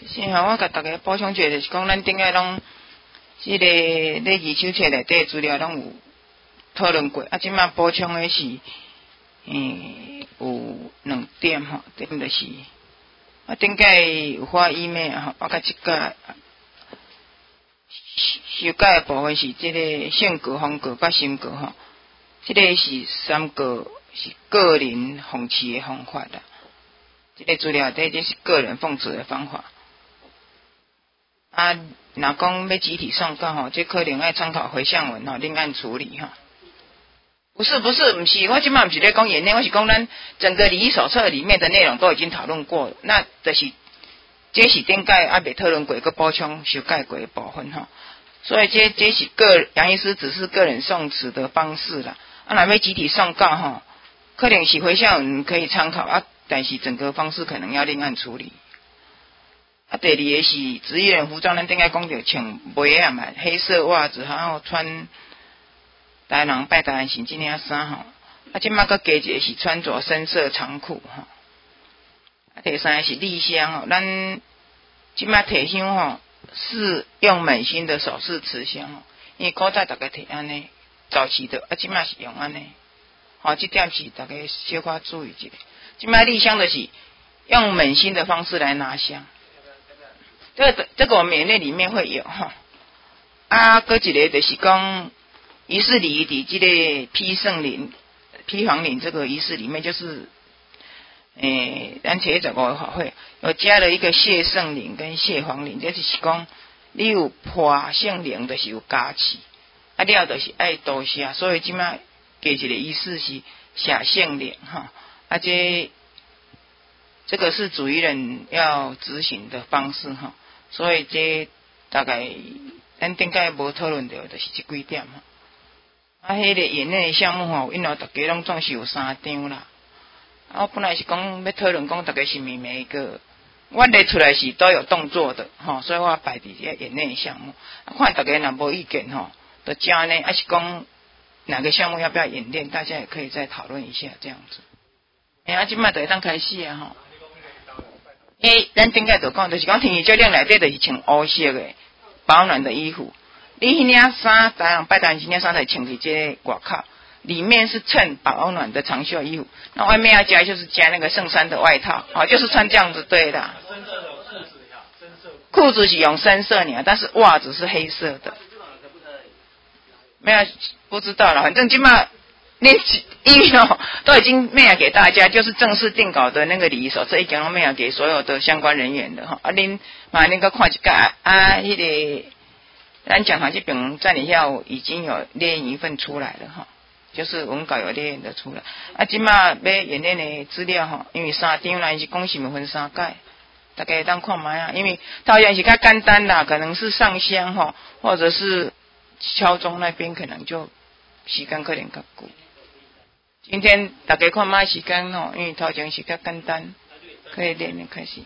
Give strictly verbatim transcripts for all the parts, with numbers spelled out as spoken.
是吼，我甲大家补充一下，就是讲咱顶下拢即个礼仪手册内底资料拢有讨论过，啊，即摆补充的是，嗯，有两点吼，点就是我顶届有发 email 吼，我甲即个修改的部分是即个性格、风格甲性格吼，即、这个是三个是个人讽刺的方法啦。即、这个资料底这是个人讽刺的方法。啊，若讲要集体送告吼，这可能要参考回向文吼，另案处理吼。不是不是，不是，我即摆不是在讲演练，我是讲咱整个礼仪手册里面的内容都已经讨论过，那就是这是顶届还未讨论过，个补充修改过的部分吼。所以这这是个杨医师只是个人宋词的方式啦。啊，若要集体送告吼，可能是回向文可以参考啊，但是整个方式可能要另案处理。啊，第二个是职业人服装，咱顶下讲着穿袂啊嘛，黑色袜子，然后穿台人拜台人行即领衫吼。啊，即摆佮加一个是穿着深色长裤吼。啊，第三个是立香吼，咱即摆提香吼是用美心的手势持香吼，因为古早大家摕安尼，早期的啊，即摆是用安尼，吼，即点是大家小可注意一下。即摆立香的是用美心的方式来拿香。这个这个我们演练里面会有哈，啊，搁一个就是讲仪式礼仪的这个披圣灵、披黄领这个仪式里面，就是诶，咱七月十五的法会有加了一个谢圣灵跟谢黄领，这就是讲你有破圣灵就是有加持，啊了就是爱多谢，所以即摆加一个仪式是写圣灵哈，啊这这个是主持人要执行的方式哈。所以这大概咱顶届无讨论到，就是这几点哈。啊，迄、那个演练的项目吼，因为大家拢总是有三张啦。啊，我本来是讲要讨论讲大家是咪每一个，我列出来是都有动作的吼，所以我摆伫这演练的项目。啊，看大家若无意见吼，就加呢，还是讲哪个项目要不要演练，大家也可以再讨论一下这样子。哎、欸，啊，即摆就会当开始啊吼。诶，咱顶届就讲，就是讲天气较冷内底，就是穿乌色的保暖的衣服。你迄领衫，咱人拜单迄领衫才穿伫这外口，里面是衬保暖的长袖衣服。那外面要加就是加那个圣衫的外套，哦，就是穿这样子对的。深色的裤子呀，深色。裤子是用深色呢，但是袜子是黑色的。没有，不知道了，反正今嘛。那因为哦都已经mail给大家，就是正式定稿的那个礼仪手册已经都mail给所有的相关人员的哈。啊，恁嘛恁个看一下啊，迄、那个咱讲堂这边在里下已经有列印一份出来了哈，就是文稿有列印的出来。啊，今嘛要演练的资料哈，因为三张啦是讲是分三届，大家当看卖啊。因为导演是较简单啦，可能是上香哈，或者是敲钟那边可能就时间可能较久。今天大家看卖时间吼，因为头前是较简单，可以练练开始。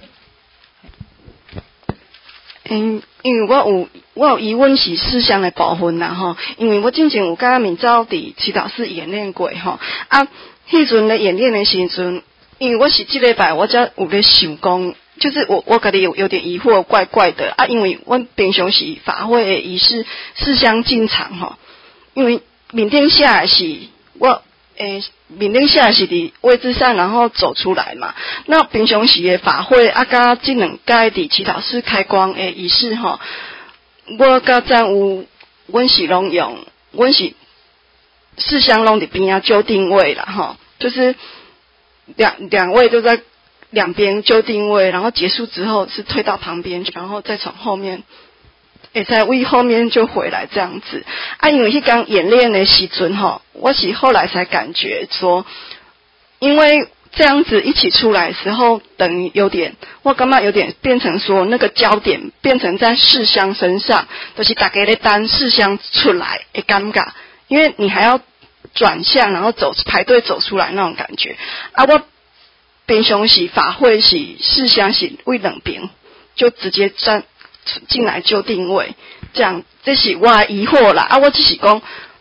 嗯，因为我有我有疑问是事项的部分啦吼，因为我之前有甲明照伫祈祷室演练过吼，啊，迄阵咧演练的时阵，因为我是即礼拜我才有咧想讲，就是我我家己有有点疑惑，怪怪的啊，因为我平常时法会的仪式事项进场吼，因为明天下来是我。诶，面顶下是伫位置上，然后走出来嘛。那平常时的法会啊，甲即两届伫祈祷室开光的仪式吼，我甲赞有，阮是拢用，阮是四香拢伫边啊纠定位啦吼，就是两两位都在两边纠定位，然后结束之后是退到旁边，然后再从后面。会在为后面就回来这样子啊，因为迄刚演练的时阵吼，我是后来才感觉说，因为这样子一起出来的时候，等于有点，我感觉有点变成说那个焦点变成在世香身上，就是大家咧等世香出来会尴尬，因为你还要转向，然后走排队走出来那种感觉啊。我平常时法会是世香是为两边就直接站。进来就定位，这样这是我的疑惑啦啊！我只是讲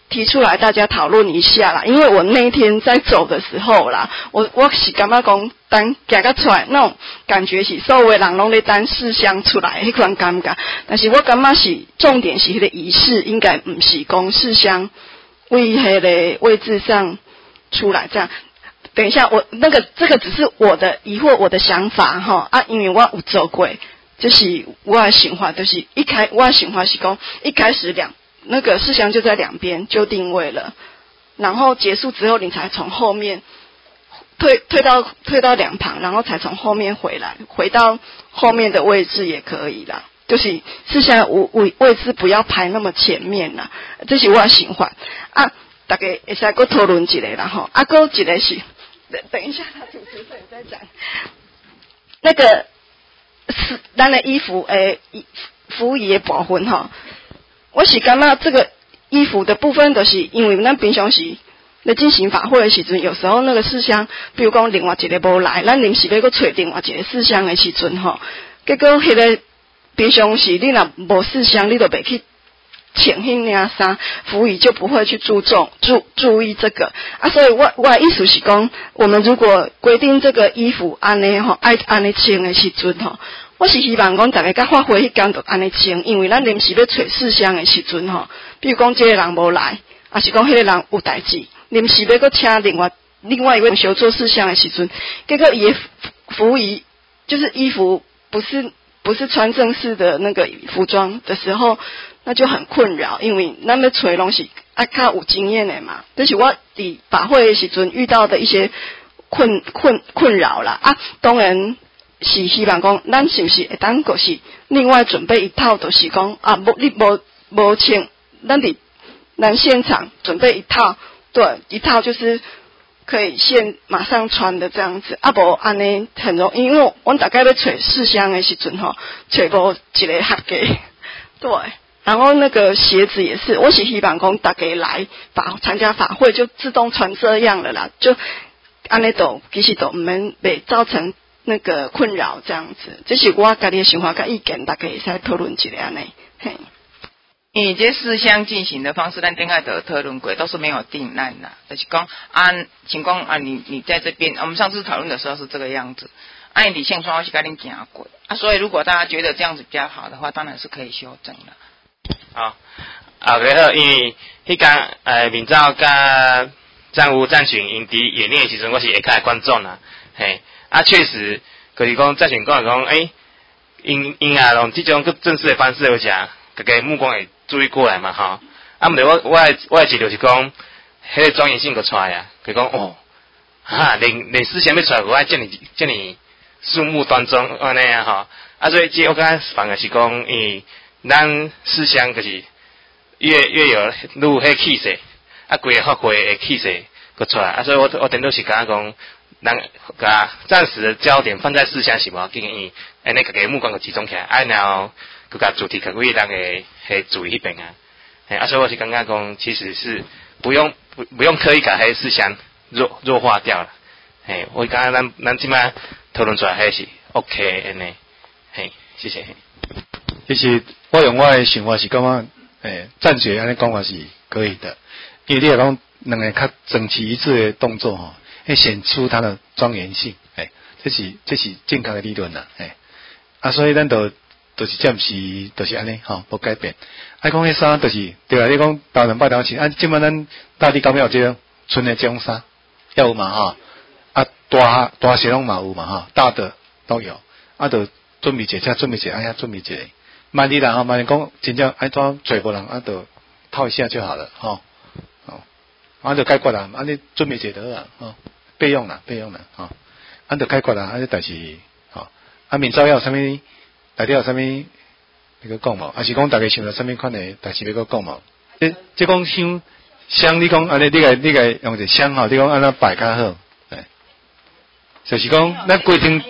提出来大家讨论一下啦。因为我那天在走的时候啦，我我是感觉讲等行到出来那种感觉是所有的人拢咧等四香出来迄款感觉，但是我感觉是重点是迄个仪式应该唔是讲四香为迄个位置上出来这样。等一下，我那个这个只是我的疑惑，我的想法哈啊，因为我有做过，就是我的想法，就是一开我的想法是讲一开始两那个四香就在两边就定位了，然后结束之后你才从后面退退到退到两旁，然后才从后面回来，回到后面的位置也可以啦。就是四香位位置不要排那么前面啦，这是我的想法啊。大家会使搁讨论一下啦吼，啊，搁一个是。等一下，他主持人在讲那个是咱的衣服诶，服务仪的部分哈。我是感觉这个衣服的部分，就是因为咱平常时咧进行法会的时阵，有时候那个四香，比如讲另外一个无来，咱临时要搁找另外一个四香的时阵吼，结果迄个平常时你若无四香，你就袂去。请迄领衫，服务仪就不会去注重注注意这个啊，所以我我的意思是讲，我们如果规定这个衣服安尼吼，爱安尼穿的时阵吼，我是希望讲大家甲发挥迄间就安尼穿，因为咱临时要找四香的时阵吼，比如讲这个人无来，啊是讲迄个人有代志，临时要搁请另外另外一位小做四香的时阵，结果伊服务仪就是衣服不是不是穿正式的那个服装的时候。那就很困扰，因为咱要找拢是啊较有经验的嘛，这是我伫法会的时阵遇到的一些困困困扰啦啊，当然是希望讲，咱是不是会当就是另外准备一套，就是讲啊，无你无无穿，咱伫咱现场准备一套，对，一套就是可以现马上穿的这样子，啊无安尼很容易，因为我大概要找四香的时阵吼，找无一个合格，对。然后那个鞋子也是，我是希望讲大家来法参加法会就自动穿这样了啦，就安尼都其实都唔免被造成那个困扰这样子。这是我家己的想法跟意见，大家会使讨论一下安尼。嘿， 因为这四项进行的方式，咱顶下都讨论过，都是没有定案啦。就是讲按情况啊，你你在这边，我们上次讨论的时候是这个样子。按理性说，我是跟恁讲过啊，所以如果大家觉得这样子比较好的话，当然是可以修正了。 好，啊，然后因为迄间诶，明早甲战务战群因伫演练的时阵，我是下骹观众啦，嘿，啊，确实，就是讲战群讲讲，诶，因因啊，用这种更正式的方式，而且大家目光会注意过来嘛，吼，啊，毋对，我我的我的资料是讲，迄个专业性个出来啊，就讲哦，哈，连连思想要出来，我爱遮尔遮尔肃穆端庄安尼啊，吼，啊，所以这我感觉反而是讲，诶。咱思想就是越越有愈有迄气势，啊，规个发挥的气势个出来，啊，所以我我顶多是感觉讲，咱甲暂时的焦点放在思想是无要紧，伊安尼家己目光个集中起来，啊，然后佮甲主题甲为咱个迄注意迄边啊，嘿，啊，所以我是感觉讲，其实是不用不不用刻意甲迄思想弱弱化掉了，嘿，我感觉咱咱即摆讨论出来迄是 OK 安尼，嘿，谢谢。 其实我用我的想法是感觉，诶，暂时安尼讲法是可以的，因为你若讲两个较整齐一致的动作吼，会显出它的庄严性，诶，这是这是正确的理论啦，诶，啊，所以咱就就是暂时就是安尼吼，无改变。啊，讲迄衫就是对啊，你讲头两摆头穿，啊，即摆咱大地公庙这种纯的这种衫，要有嘛吼，啊，大大些拢嘛有嘛吼，大的都有，啊，就准备一下，准备一下，哎呀，准备一下。万一啦吼，万一讲真正爱怎找无人，啊，就套一下就好了吼，哦，啊就解决啦，啊你准备一下就好啦，吼，备用啦，备用啦，吼，啊就解决啦，啊但是吼，啊明早要有啥物，内底有啥物那个讲无，还是讲大家想到啥物款的代志要个讲无？这这讲香香，你讲安尼，你个你个用者香吼，你讲安那摆较好，哎，就是讲咱规定。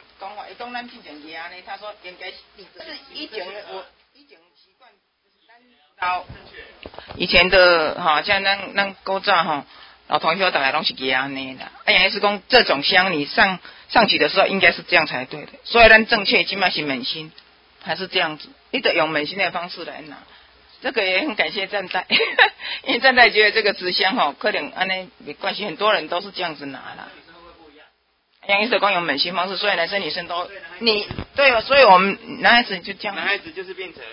他说应该是以前我以前习惯老以前的哈，像咱咱古早哈，老同学大概拢是这样呢的。哎呀，是讲这种香你上上去的时候应该是这样才对的。所以咱正确起码是扪心，还是这样子，你得用扪心的方式来拿。 这个也很感谢站代，因为站代觉得这个纸箱哈，可能安尼没关系，很多人都是这样子拿啦。杨医生光有美心方式，所以男生女生都你对哦，所以我们男孩子就这样。 男孩子就是变成。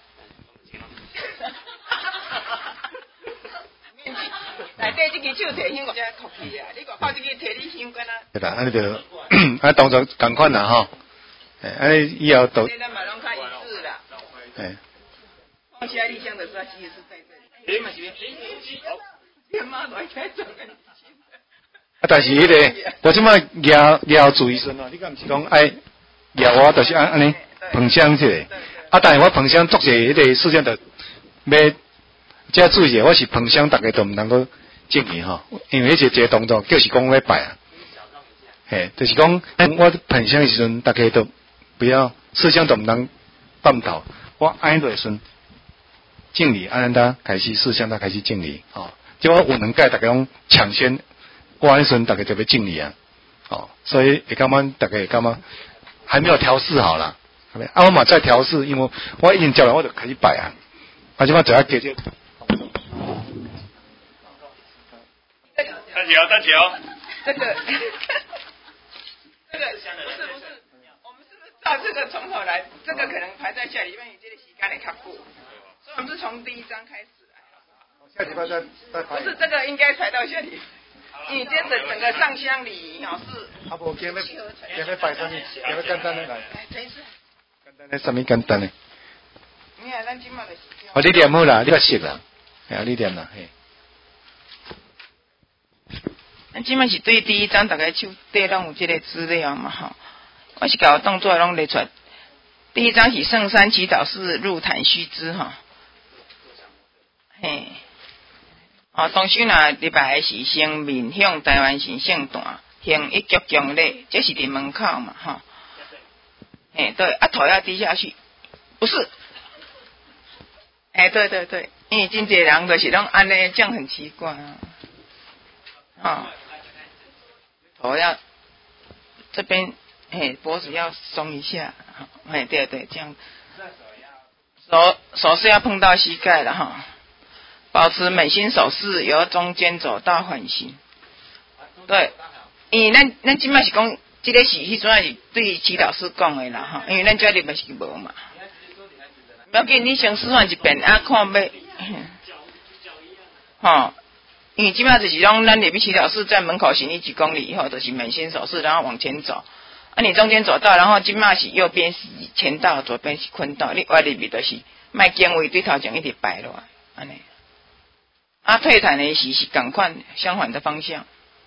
内底这支手提香，我才哭去啊！你讲靠这个提你香干啊？ 对啦，安尼就啊当作同款啦吼。诶，安尼以后都。 咱嘛拢较一致啦。 诶。 放下立项的时候，其实是在这里。哎嘛是。天妈来开转个。 啊，但是迄、那个，我即摆摇摇注意身哦，你敢毋是讲爱摇我，就是安安尼喷香一个。啊，但是我喷香做者迄个事情就要加注意者，我是喷香，大家都毋能够敬伊吼，因为迄个一个动作就是讲要拜啊。嘿，就是讲我喷香的时阵，大家都不要事项都毋能绊倒，我安的时阵敬礼，安尼开始事项，他开始敬礼哦。即我有两届大家拢抢先。我那时候大概就要敬礼啊，哦，所以会感觉大概会感觉还没有调试好啦，啊，我嘛再调试，因为我已经教完，我就开始摆啊，啊，即摆就要给这。 站起哦，站起哦。 这个，这个不是不是，我们是不是照这个从头来？这个可能排在下礼拜，这个时间会较久，所以我们是从第一章开始来。 下礼拜再再排。 不是这个应该排到下礼拜。因为这整整个上香礼仪哦是， 啊无今日今日拜啥物？今日简单的来。 陈医师。 简单的啥物简单的？ 你看咱今麦的。 哦，你念好啦，你较熟啦，哎呀，你念啦，嘿。 咱今麦是对第一章大概手底拢有这个资料嘛吼，我是搞动作拢列出来。第一章是圣山祈祷室入坛须知吼，嘿。哦，当时呐，礼拜是先面向台湾神圣坛，行一鞠躬礼，这是伫门口嘛，吼。哎，对，啊，头要低下去，不是。哎，对对对，因为真侪人就是拢安尼，这样很奇怪啊。哦，头要这边，哎，脖子要松一下，哎，对对，这样。手手是要碰到膝盖的哈。保持美心手势，由中间走到缓行。对，因为咱咱即摆是讲，即、这个是迄阵是对祈祷师讲的啦吼，因为咱这里嘛是无嘛。不要紧，你先示范一遍，啊，看要，吼，因为即摆就是讲，咱入去祈祷室在门口行一几公里以后，就是美心手势，然后往前走。啊，你中间走道，然后即摆是右边是前道，左边是坤道，你歪入去就是卖经位对头前一直摆落来，安尼。啊，退坛的时是赶快相反的方向，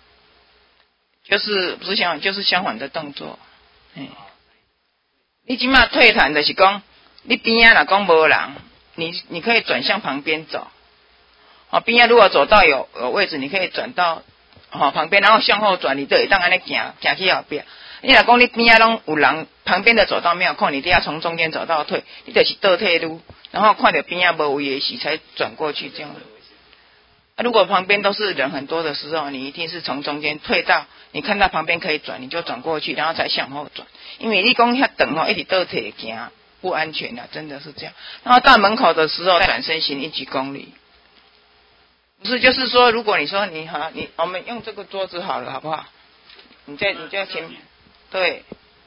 就是不是相反，就是相反的动作。嗯，你即马退坛的是讲，你边啊若讲无人，你你可以转向旁边走。哦，边啊如果走到有有位置，你可以转到哦旁边，然后向后转，你就会当安尼行行去后边。你若讲你边啊拢有人，旁边的走道没有空，你一定要从中间走到退，你就是倒退路，然后看到边啊无位的时才转过去这样。如果旁边都是人很多的时候，你一定是从中间退到，你看到旁边可以转，你就转过去，然后才向后转。因为你讲遐等哦，一直倒退行不安全的，真的是这样。然后到门口的时候转身行一几公里，不是就是说，如果你说你好，你我们用这个桌子好了，好不好？你在你在前面，对。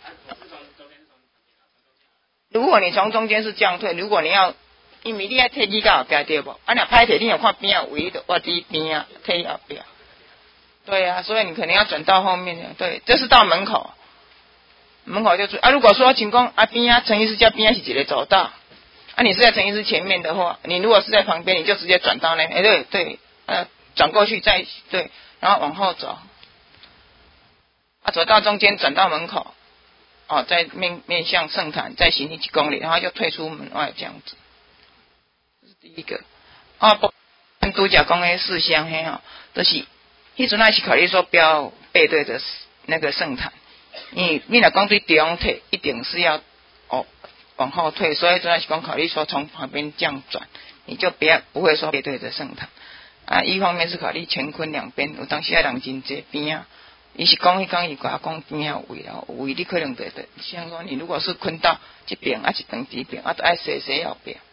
如果你从中间是这样退，如果你要。因为你要退你到后边对不？啊，若歹退，你有看边啊围的，我伫边啊退后边。对啊，所以你可能要转到后面的。对，这是到门口，门口就出啊。如果说请讲啊边啊，陈医师家边啊是一个走道，啊你是在陈医师前面的话，你如果是在旁边，你就直接转到那，哎对对，呃转过去再对，然后往后走，啊走到中间转到门口，哦再面面向圣坛，再行一几公里，然后就退出门外这样子。第一个，啊，不，拄则讲的四香嘿吼，就是，迄阵啊是考虑说不要背对着那个圣坛，因为你若讲对中退，一定是要哦往后退，所以阵啊是讲考虑说从旁边这样转，你就不要不会说背对着圣坛。啊，一方面是考虑乾坤两边，有当时啊人真济边啊，伊是讲迄讲伊甲讲边啊有位啊，有位你可能对对，像说你如果是坤到这边啊，一长这边啊，都爱斜斜后边。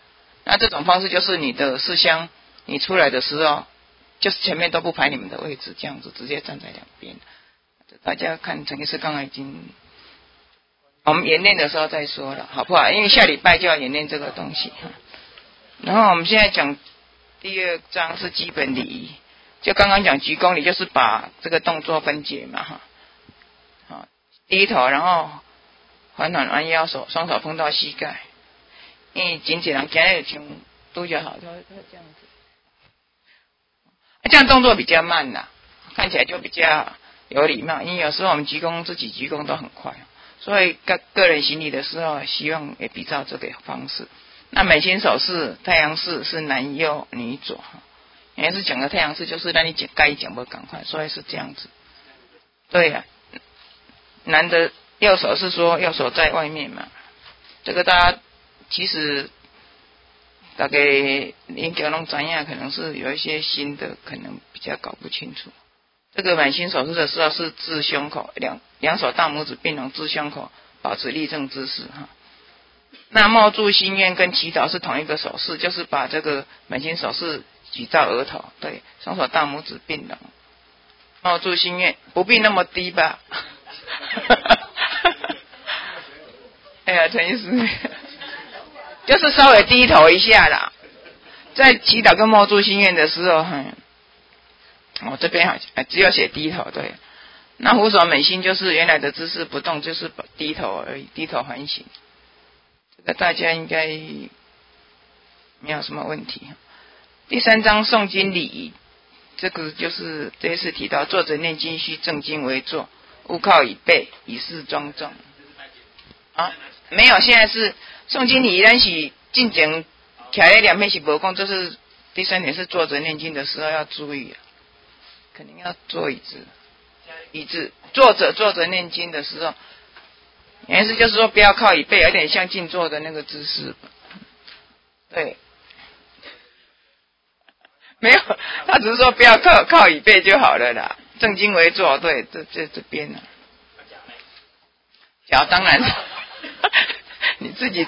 那这种方式就是你的四香，你出来的时候，就是前面都不排你们的位置，这样子直接站在两边。大家看陈医师刚刚已经，我们演练的时候再说了，好不好？因为下礼拜就要演练这个东西。然后我们现在讲第二章是基本礼仪，就刚刚讲鞠躬礼，就是把这个动作分解嘛，哈，好，低头，然后缓缓弯腰，手双手碰到膝盖，因为紧紧人今日像都较好，他会这样子，这样动作比较慢啦，看起来就比较有礼貌。因为有时候我们鞠躬自己鞠躬都很快，所以个个人行礼的时候，希望也比照这个方式。那美心手势、太阳式是男右女左，也是讲的太阳式，就是让你讲该讲不赶快，所以是这样子。对呀、啊，男的右手是说右手在外面嘛，这个大家其实大概应该拢知影，可能是有一些新的，可能比较搞不清楚。这个满心手势的时候是至胸口，两两手大拇指并拢至胸口，保持立正姿势哈。那默住心愿跟祈祷是同一个手势，就是把这个满心手势举到额头，对，双手大拇指并拢，默住心愿，不必那么低吧？哎呀，陈医师，就是稍微低头一下啦，在祈祷跟默住心愿的时候，嗯，我、哦、这边好像只有写低头，对。那虎手美心就是原来的姿势不动，就是低头而已，低头环形。这个大家应该没有什么问题。第三章诵经礼仪，这个就是这一次提到，坐着念经须正襟危坐，勿靠椅背，以示庄重。啊，没有，现在是诵经礼仪，咱是进前徛在两边是无讲，就是第三点是坐着念经的时候要注意、啊，肯定要坐椅子，椅子坐着坐着念经的时候。原是就是说不要靠椅背，有点像静坐的那个姿势。对，没有，他只是说不要靠靠椅背就好了啦，正襟危坐。对，这这这边呢，脚当然你自己，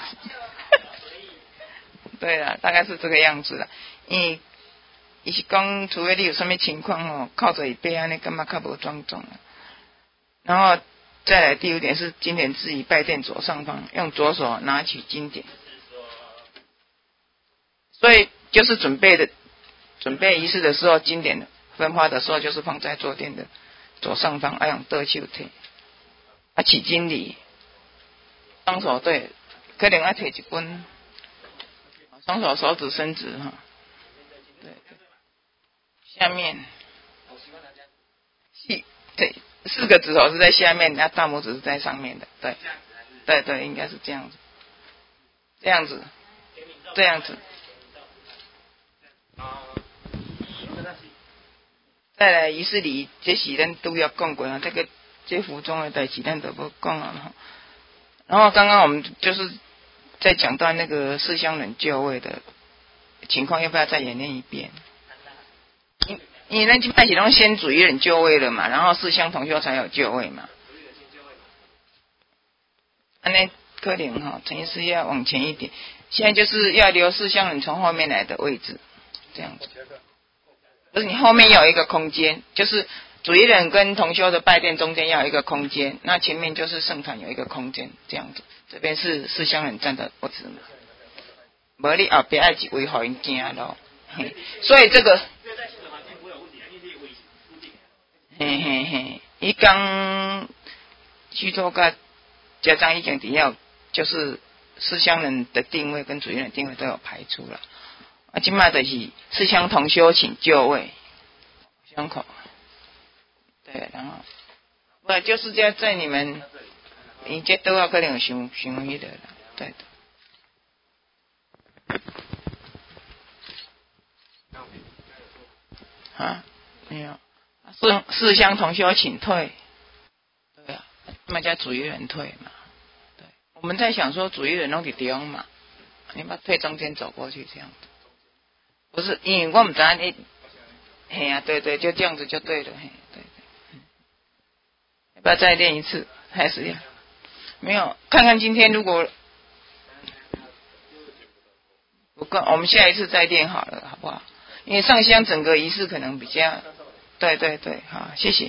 对啦，大概是这个样子啦。因为伊是讲，除非你有什么情况哦，靠着椅背安尼，干嘛较无庄重啊？然后。再来第五点是经典置于拜垫左上方，用左手拿取经典，所以就是准备的准备仪式的时候，经典的分发的时候就是放在坐垫的左上方，要用倒手提，啊取经礼，双手对，可能要提一本，双手手指伸直哈，对对，下面，细对。四个指头是在下面，那大拇指是在上面的，对，对对，应该是这样子，这样子，这样子。再来仪式礼，这是咱都要讲过啊，这个这服装的代志咱都不讲啊。然后刚刚我们就是在讲到那个四香人就位的情况，要不要再演练一遍？因为咱今摆是拢先主一人就位了嘛，然后四香同修才有就位嘛。安尼可能哈，陈医师要往前一点。现在就是要留四香人从后面来的位置，这样子。不是你后面有一个空间，就是主一人跟同修的拜殿中间要有一个空间，那前面就是圣坛有一个空间，这样子。这边是四香人站的位置嘛。无你后边爱一位互因惊咯，所以这个。嘿嘿嘿，伊刚虚脱个家长已经底下就是四香人的定位跟主任的定位都有排出了，啊，今嘛就是四香同修请就位，胸口，对，然后不就是在在你们，你这都要可能有想想迄个啦，对的，啊，没有。四四香同修请退，对啊，那叫主一人退嘛。对，我们在想说主一人弄给地方嘛，你把退中间走过去这样子，不是因为我们知道你，嘿啊，对对，就这样子就对了，嘿，对对，嗯，要不要再练一次？还是要？没有，看看今天如果我跟我们下一次再练好了，好不好？因为上香整个仪式可能比较，对对对，好，谢谢。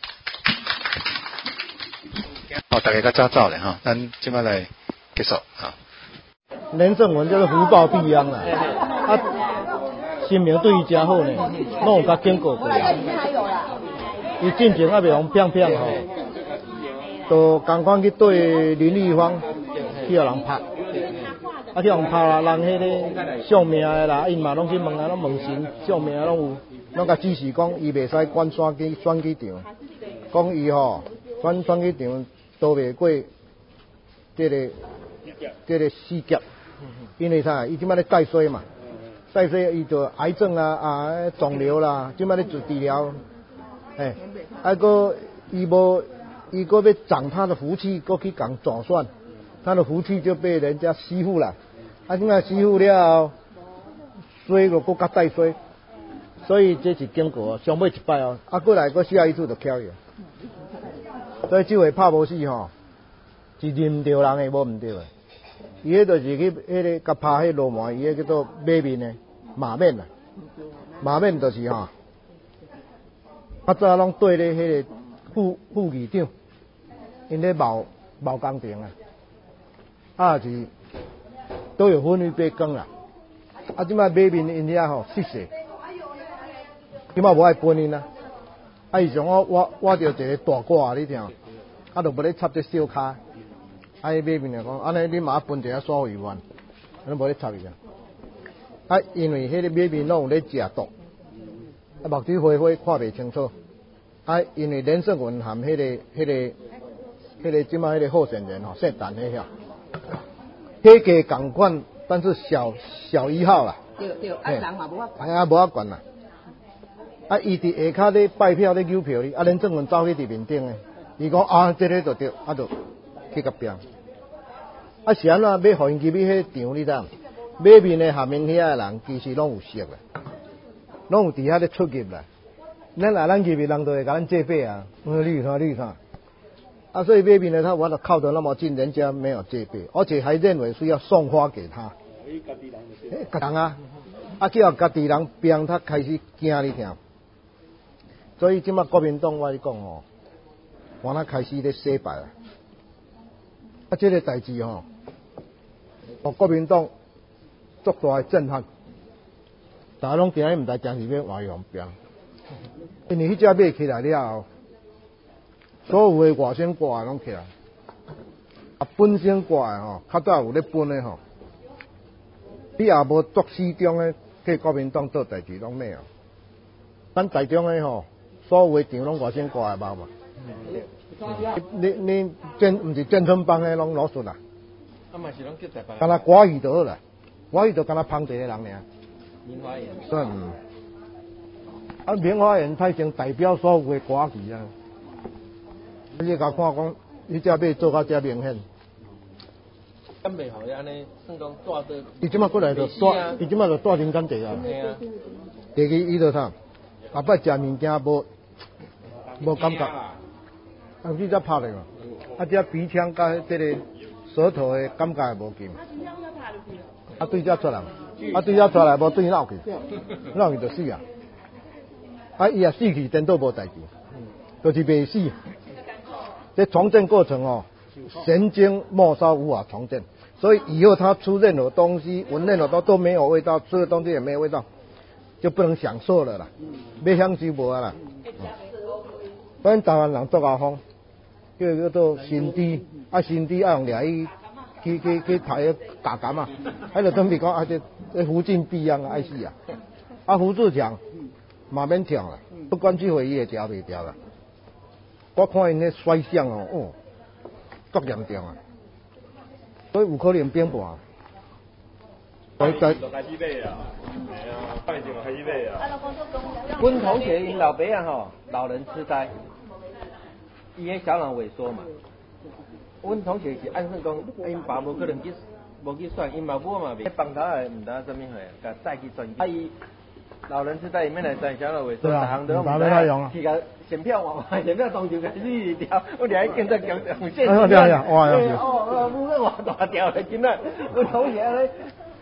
好，大家较早走咧哈，咱即摆来结束哈。 连胜文就是福报必殃啦，啊，心情对伊真好呢，拢有甲经过过。伊进前还袂用骗骗吼，都共款去对林立芳去互人拍，啊去互人拍啦，人迄个相命的啦，因嘛拢去问啊，拢问神相命拢有，拢甲指示讲伊袂使管选举选举场，讲伊吼选选举场都袂过这个这个四劫。因为啥？伊即摆咧代衰嘛，代衰伊就癌症啦、啊肿瘤啦，即摆咧做治疗，哎，啊个伊无伊个要长他的福气，过去讲左算，他的福气就被人家欺负了，啊即摆欺负了后，衰个搁较代衰，所以这是经过上尾一摆哦，啊过来搁下一次就翘去，所以这回拍无死吼，是认着人的，无毋对的。伊迄就是去迄个甲拍迄罗马，伊迄叫做马面的马面啊，马面就是吼，较早拢对咧迄个副副议长，因咧毛毛工程啊，啊是都有分为八工啦，啊即摆马面因遐吼失势，即摆无爱分因啊，啊伊像我我我着一个大挂你听，啊就无咧插只小卡。啊！迄马面来讲，安尼你嘛分一下所委员，安尼无咧插伊啊。啊，因为迄个马面拢有咧食毒，啊目睭花花看袂清楚。啊，因为连胜文含迄、那个、迄、那个、迄、那个即摆迄个候选人吼，姓陈迄遐，迄个共款，但是小小一号啦。 对对，啊人嘛无法管。 啊，无法管啦。啊，伊伫下骹咧拜票咧邮票哩，啊连胜文走去伫面顶诶，伊讲啊，这个就对，啊就。去甲拼，啊是安怎要互因入去迄场你知？马面的下面遐个人其实拢有识啦，拢有伫遐咧出入啦。咱若咱入去，人就会甲咱借背啊，嗯，你看你看。啊，所以马面的他我都靠得那么近，人家没有借背，而且还认为是要送花给他。家人啊，啊叫家己人拼，他开始惊你听。所以即摆国民党我讲哦，我那开始咧洗白啊。啊，这个代志吼，互国民党足大的震撼，大家拢今日毋知真是要换用兵，因为迄只马起来了后，所有的外省挂拢起来，啊本省挂的吼，较早有咧分的吼，你也无作始终的替国民党做代志拢没有，咱台中的吼，所有的场拢外省挂的包嘛。你你真毋是真村帮的拢攞出啦， 啊嘛是拢叫台北。 干那寡语就好啦，寡语就干那捧一个人尔。 棉花园。 嗯。啊，棉花园太成代表所有的寡语啊。你甲看讲，你只马做甲遮明显。 咁袂好安尼，算讲带到。 伊即马过来就带，伊即马就带人间地啊。 系啊。 第二伊就啥？后摆食物件无无感觉。啊，你才拍咧嘛？啊，这鼻腔甲这个舌头的感觉无紧。啊，对这出来，啊对这出来无对闹去，闹去就死啊！啊，伊也死去，颠倒无代志，就是未死。这重建过程哦，神经末梢无法重建，所以以后他出任何东西，闻任何都都没有味道，吃的东西也没有味道，就不能享受了啦，要享受无啊啦。咱台湾人做阿风。叫叫做心trí，啊心trí爱用掠去去去去排打感嘛，迄就准备讲啊这这福晋必殃啊，爱死啊！啊胡志强嘛免跳啦，不管这回伊会调袂调啦。我看因咧衰相哦，哦，足严重啊，所以有可能变盘。 我就开始买啊，系啊，拜就开始买啊。 阮同学因老爸啊吼，老人痴呆。伊迄小人萎缩嘛，阮同学是按算讲，因爸无可能去无去选，因嘛母嘛袂帮他诶，毋知影什么货，甲载去转。啊伊老人痴呆伊免来选小人萎缩，逐项都毋知，去甲选票换换选票当就开始调，我俩去见到强有现实。 哎呀，哇呀！ 哦哦，母个换大条诶，真啊！阮同学咧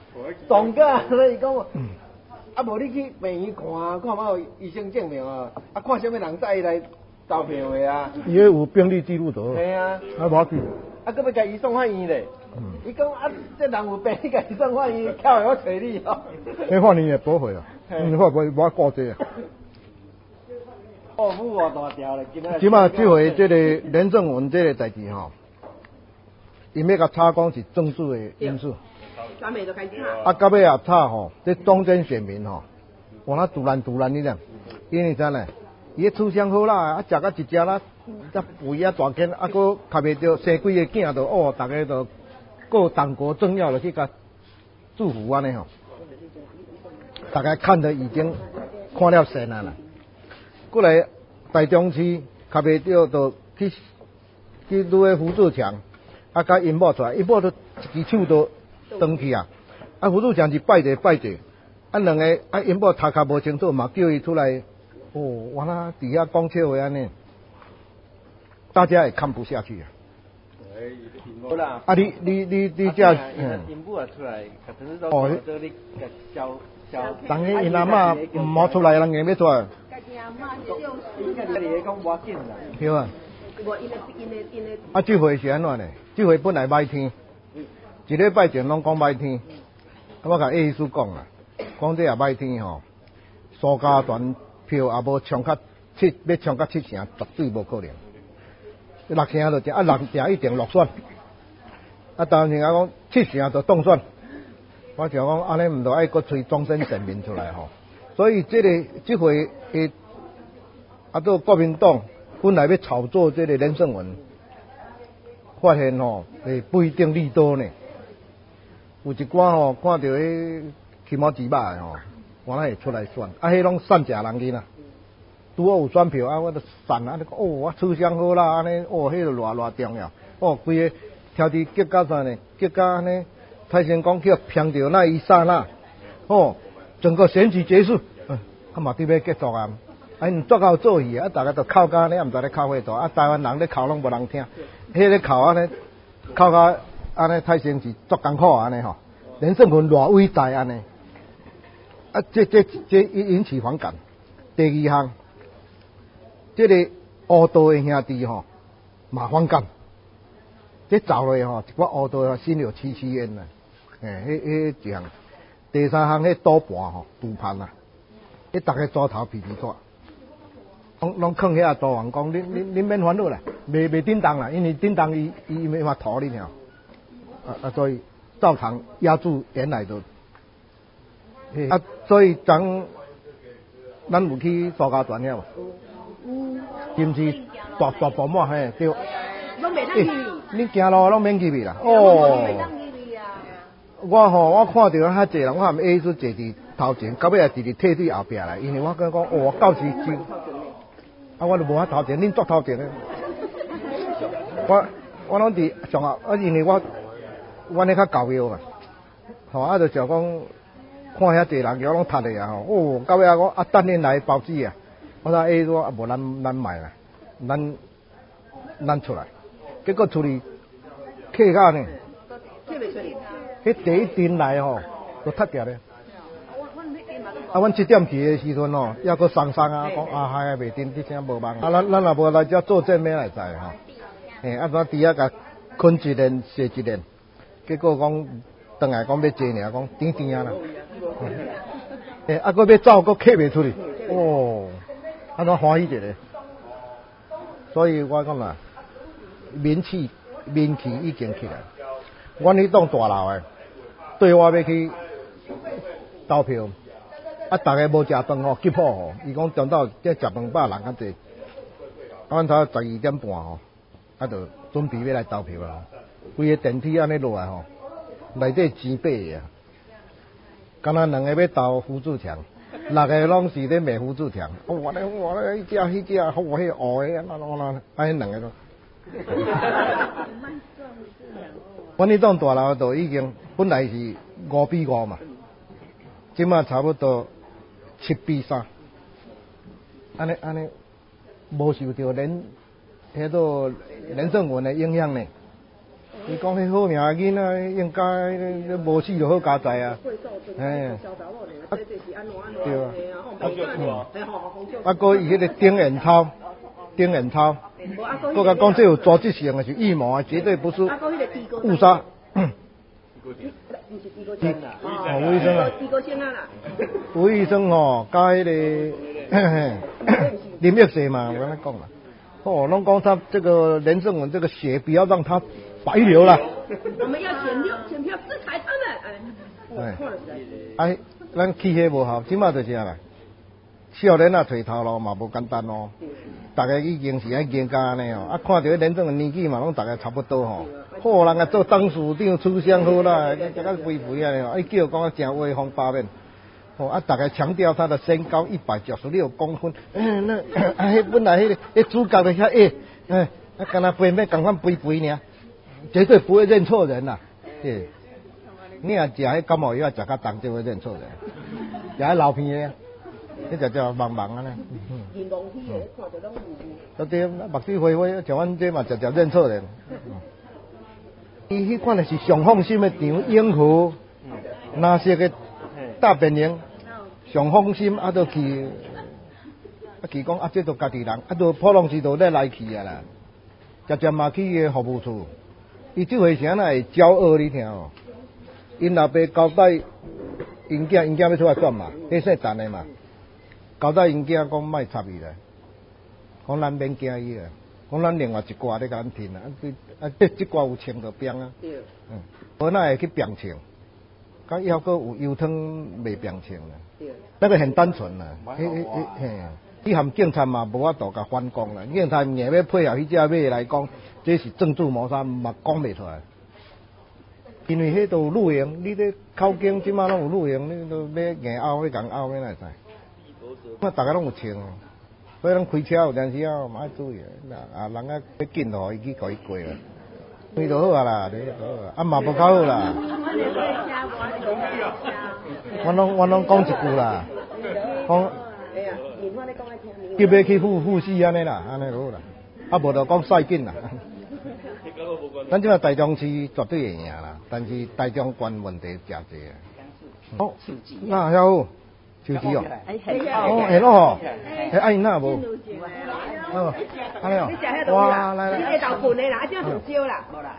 撞假，所以讲，啊无你去病院看，看嘛有医生证明啊，啊看什么人载伊来投票的啊？ 伊迄有病历记录图。 系啊， 啊无要紧。 啊，搁要甲伊送法院咧。伊讲啊，这人有病，你甲伊送法院，巧会我找你哦。 迄法院会驳回啊，嗯，法无无顾这啊。 哦，母偌大条咧，今仔。 即马即回即个连胜文即个代志吼，因要甲查讲是政治的因素。 咱们就开始啊，到尾也查吼，这中间选民吼，哇那突然突然你讲，因为啥呢？伊个吃相好啦，啊食到一只啦，则肥啊大根，啊搁卡袂着生几个囝就哦，大家就各党国政要就去甲祝福安尼吼，大家看得已经看了神啊啦。过来台中市卡袂着就去去拄个胡志强，啊甲因某出来，因某都一支手都断去啊，啊胡志强是拜者拜者，啊两个啊因某头壳无清楚嘛，叫伊出来。哦，完了，底下讲笑话安尼，大家也看不下去啊。 好啦， 啊，你你你你这， 嗯，因母也出来，哦，这里消消。 人个因阿嬷唔好出来，人硬要出来。 应该你讲我紧啦。 对啊。啊，这回是安怎呢？这回本来歹天，一礼拜前拢讲歹天，我甲意思讲啦，讲这也歹天吼，苏家团。票也无冲较七，要冲较七成，绝对无可能。六成就正，啊六成一定落选。啊，当然讲七成就当选。我想讲安尼唔着爱搁推终身选民出来吼。所以这个这回诶，啊，做国民党本来要炒作这个连胜文，发现吼诶不一定利多呢。有一寡吼看到迄起毛鸡巴的吼。我那会出来选，啊，迄拢散食人囡仔，拄好有选票啊，我就散啊，哦，我吃相好啦，安尼，哦，迄个偌偌重要，哦，规个挑伫结果啥呢？结果安尼，蔡成功叫偏掉那一刹那，哦，整个选举结束，嗯，啊嘛伫要结束啊，啊，因作到做戏啊，大家都哭甲安尼，也毋知咧哭啥大，啊，台湾人咧哭拢无人听，迄个哭安尼，哭甲安尼，蔡成是足艰苦安尼吼，连胜文偌伟大安尼。啊，这这这引起反感。第二项，这个乌道的兄弟吼，嘛反感。这走落吼，一寡乌道啊，心有戚戚焉呐。诶，迄迄一项。第三项，迄赌盘吼，赌盘啊，迄逐个抓头皮皮抓，拢拢囥遐赌王讲，恁恁恁免烦恼啦，袂袂叮当啦，因为叮当伊伊没法逃你了。啊啊，所以照常压住原来的。啊，所以咱咱有去苏家团了，是毋是大大宝马嘿？对。 拢袂当去。 你行路拢免去去啦。哦。我吼，我看到遐济人，我含意思坐伫头前，到尾也直直退伫后壁来，因为我感觉讲，哦，到时就，啊，我就无法头前，恁坐头前咧。我我拢伫上下，啊，因为我我咧较教育嘛，吼，啊，就想讲。看遐济人桥拢塌咧啊吼，哦，到尾啊讲啊等恁来包子啊，我说诶我啊无咱咱买啦，咱咱出来，结果出去客家呢， 客袂出哩， 迄第一阵来吼，都塌掉咧。啊，阮七点去的时阵吼，抑搁送送啊，讲啊嗨袂定，啲声无忙。啊，咱咱也无来遮做证明来知吼，嘿，啊，咱伫遐甲困一连歇一连，结果讲转来讲要坐尔，讲甜甜啊啦。诶，啊，搁要走，搁客袂出去，哦，安怎欢喜一个？所以我讲啦，民气民气已经起来。阮迄栋大楼诶，对我要去投票，啊，逐个无食饭吼，急好吼，伊讲中昼这食饭饱人较济，啊，阮头十二点半吼，啊，就准备要来投票啦。规个电梯安尼落来吼，内底钱八个啊。敢若两个要投胡志强，六个拢是咧骂胡志强。哦，我咧我咧，迄只迄只，好我迄乌个，那那那，安尼两个都。阮迄栋大楼都已经本来是五比五嘛，即马差不多七比三。安尼安尼，无受到连迄个连胜文的影响呢。 伊讲迄好命的囡仔应该无死就好加载啊，哎，对啊，啊，个伊迄个丁彦超，丁彦超，佮甲讲这有组织性的是预谋啊，绝对不是误杀。哦，吴医生啊，吴医生哦，甲迄个林玉石嘛，我跟他讲啦。哦，拢讲他这个连胜文这个血不要让他白流了。 我们要选票，选票支持他们。哎， 哎，咱气血无好，即马就是啊啦。少年啊，退头路嘛无简单哦。大家已经是爱严家安尼哦，啊，看到连胜文年纪嘛，拢大家差不多吼。好人啊，做董事长出相好啦，大家肥肥啊，哦，伊叫讲啊，真威风八面。哦啊，大概强调他的身高一百九十六公分，嗯，那啊，迄本来迄个迄主角的遐矮，嗯，啊，跟他背面赶快背背呢，绝对不会认错人呐，对。你若食迄感冒药食较重就会认错人，食迄老片的，迄就叫茫茫啊呢。人望起的，看着拢有。对，目睭灰灰，像阮这嘛就就认错人。伊迄款的是上放心的场，永和那些个大本营。上放心，啊，都去，啊，去讲啊，这都家己人，啊，都普通时都咧来去啊啦，渐渐嘛去个服务处，伊这回啥会骄傲你听哦？因老爸交代因囝，因囝要出来转嘛，迄说等的嘛，交代因囝讲莫插伊啦，讲咱免惊伊啦，讲咱另外一挂咧甲咱听啊，啊，这这挂有穿着边啊，嗯，无哪会去变穿，甲以后阁有油汤袂变穿啦。那个很单纯啦，嘿嘿嘿嘿，你含警察嘛无法度甲反攻啦，警察硬要配合迄只马来讲，这是政治谋杀，嘛讲袂出来。因为迄都有录影，你咧口径即马拢有录影，你都要硬拗要共拗，要哪会使？那大家拢有穿，所以咱开车有阵时啊，嘛要注意啊，人啊要紧吼，伊去甲伊过啦，你就好啊啦，你就好啊，啊嘛无较好啦。我拢我拢讲一句啦，讲叫要去赴赴死安尼啦，安尼就好啦，啊无就讲赛紧啦。咱即个台中市绝对会赢啦，但是台中县问题真侪啊。好，那还好，手机哦，哦，下落吼，迄阿因那无？哦，安尼哦，哇，来来。你下昼困的啦，啊，这上少啦。无啦，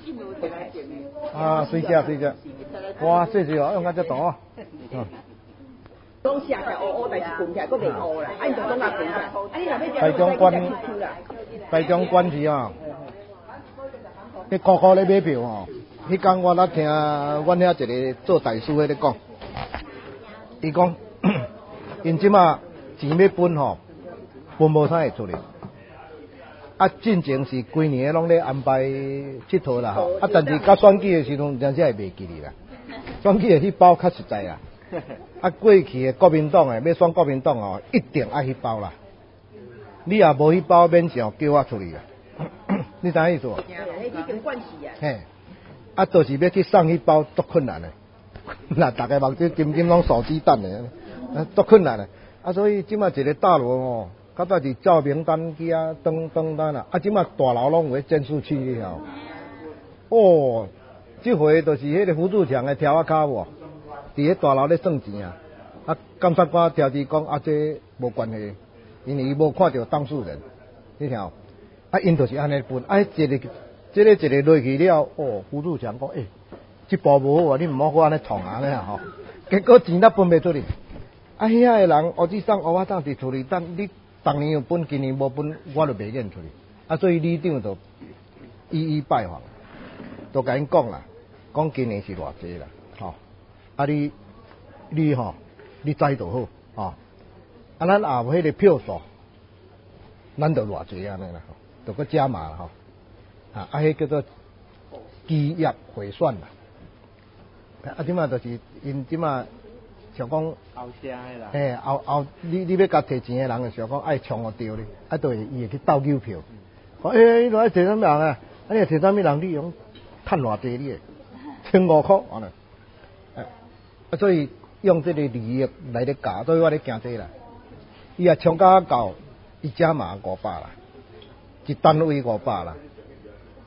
啊，水食水食，哇，细细哦，用到这大哦。嗯。讲下下乌乌，但是困起来佫袂乌啦，啊，伊就讲甲困起来。啊，你若要食，台中县，台中县是哦，迄高高咧买票吼，迄天我咧听阮遐一个做大师的咧讲，伊讲，因即马钱要分吼，分无啥会出嚟。啊，进前是规年拢咧安排佚佗啦吼，啊，但是甲选举的时阵，真正会袂记哩啦。选举的迄包较实在啦。啊，过去的国民党的要选国民党哦，一定爱迄包啦。你也无迄包，免想叫我出去啦。你知影意思无？嘿，啊，就是要去送迄包，足困难的。那大家目睭金金拢手鸡蛋的，啊，足困难的。啊，所以即马一个大楼哦，较早是照明单机啊，灯灯单啦，啊，即马大楼拢有迄监视器你晓？哦，即回就是迄个胡志强的条啊卡无，伫迄大楼咧算钱啊。啊，检察官条治讲啊，这无关系，因为伊无看到当事人，你听。啊，因就是安尼分，啊，一个，这个一个落去了，哦，胡志强讲，诶、欸，这部无好啊，你唔好搁安尼创安尼啊吼，结果钱都分袂出去。啊，遐个人，乌子桑、乌瓦当伫厝里等，你当年有分，今年无分，我就袂认出去。啊，所以里长就一一拜访，就甲因讲啦，讲今年是偌济啦，吼、哦，啊你你吼、哦，你知就好，吼、哦，啊咱也有迄个票数，咱就偌济安尼啦。就个加码吼，啊，啊，迄叫做基业回算啦。啊，即马就是因即马想讲后生诶啦，嘿，后后你你要甲摕钱诶人，就想讲爱冲互着咧，啊，就会伊会去斗邮票。讲诶，你来摕啥物人啊？啊，你摕啥物人？你用趁偌济你？千五箍安尼。啊，所以用这个利益来咧教，所以我咧惊这啦。伊也冲到到，伊加码五百啦。一单位五百啦，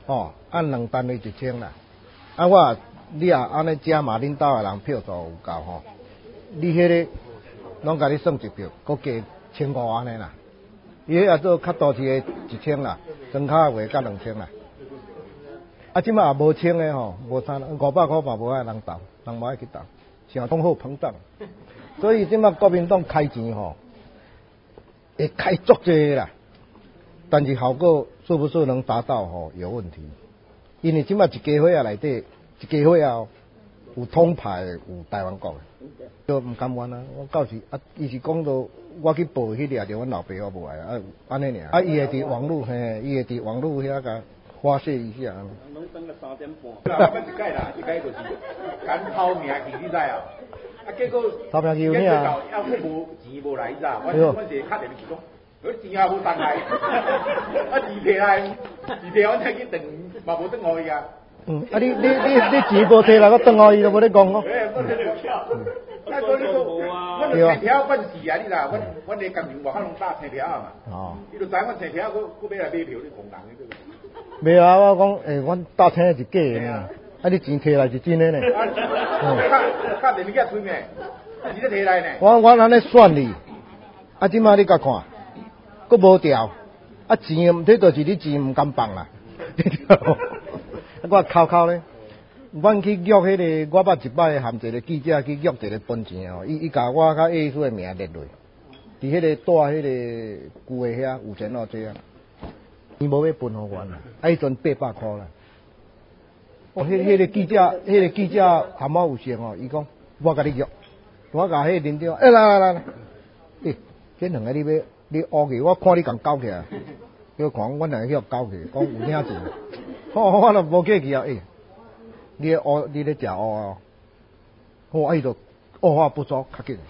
哦，按两单位一千啦。啊，我你也安尼加嘛，恁兜的人票数有够吼，你迄个拢甲你算一票，搁加千五安尼啦。伊迄也做较大市的一千啦，庄卡话甲两千啦。啊，即摆也无清的吼，无三五百块嘛无爱人投，人无爱去投，想通货膨胀。所以即摆国民党开钱吼，会开足济啦，但是效果是不是能达到吼有问题？因为即摆一家伙啊内底，一家伙啊有通牌的，有台湾国的，都毋甘愿啊！我到时啊，伊是讲到我去报去掠着阮老爸我无爱啊，安尼尔啊，伊会伫网络嘿，伊会伫网络遐甲发泄一下。 拢等个三点半。啦，我一届啦，一届就是敢抛名去，你知啊？啊，结果投名去有影啊？ 要我无钱无来，你知啊？我我是敲电话去讲，我钱也无送来，啊钱摕来，钱摕我才去等，嘛无等我伊啊。嗯，啊你你你你钱无摕来，我等我伊都无咧讲哦。诶，我摕着票。那所以说，我陈条本事啊，你啦，阮阮个感情外口拢打陈条啊嘛。哦。你就知阮陈条，我我要来买票，你狂人个对。没啊，我讲诶，阮打听是假的啊，啊你钱摕来是真的呢。啊，敲敲电话去催咩？钱都摕来呢。我我安尼算你，啊即摆你甲看，佫无调，啊钱毋，这就是你钱毋甘放啦。我哭哭咧，阮去约迄个，我捌一摆含一个记者去约一个分钱哦，伊伊甲我甲 A 叔的名列落，伫迄个带迄个旧的遐有钱佬这啊，伊无要分互阮啦，啊迄阵八百块啦。哦，迄迄个记者，迄个记者含我有钱哦，伊讲我甲你约，我甲迄个领导，哎来来来来，诶，这两个你要你学去，我看你共搞起来，叫看阮两个去搞起，讲有领钱。哦，我都无客气啊！诶、欸，你咧学，你咧食蚵啊？我伊就蚵仔不足，较紧。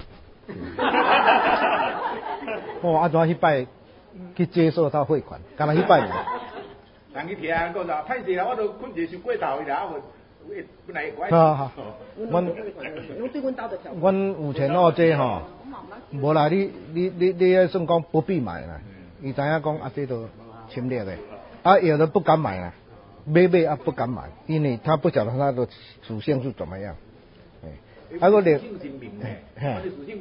哦，啊，怎迄摆去接受他汇款，干那迄摆。人去听讲啥？歹势啦，我都困一想过头伊啦，我本来我。好好，阮阮有钱哦，这吼，无啦，你你你你迄算讲不必买啦，伊知影讲啊，这都侵略的，啊，有的不敢买啦。买买啊不敢买，因为他不晓得他的属性是怎么样。啊个连，嘿，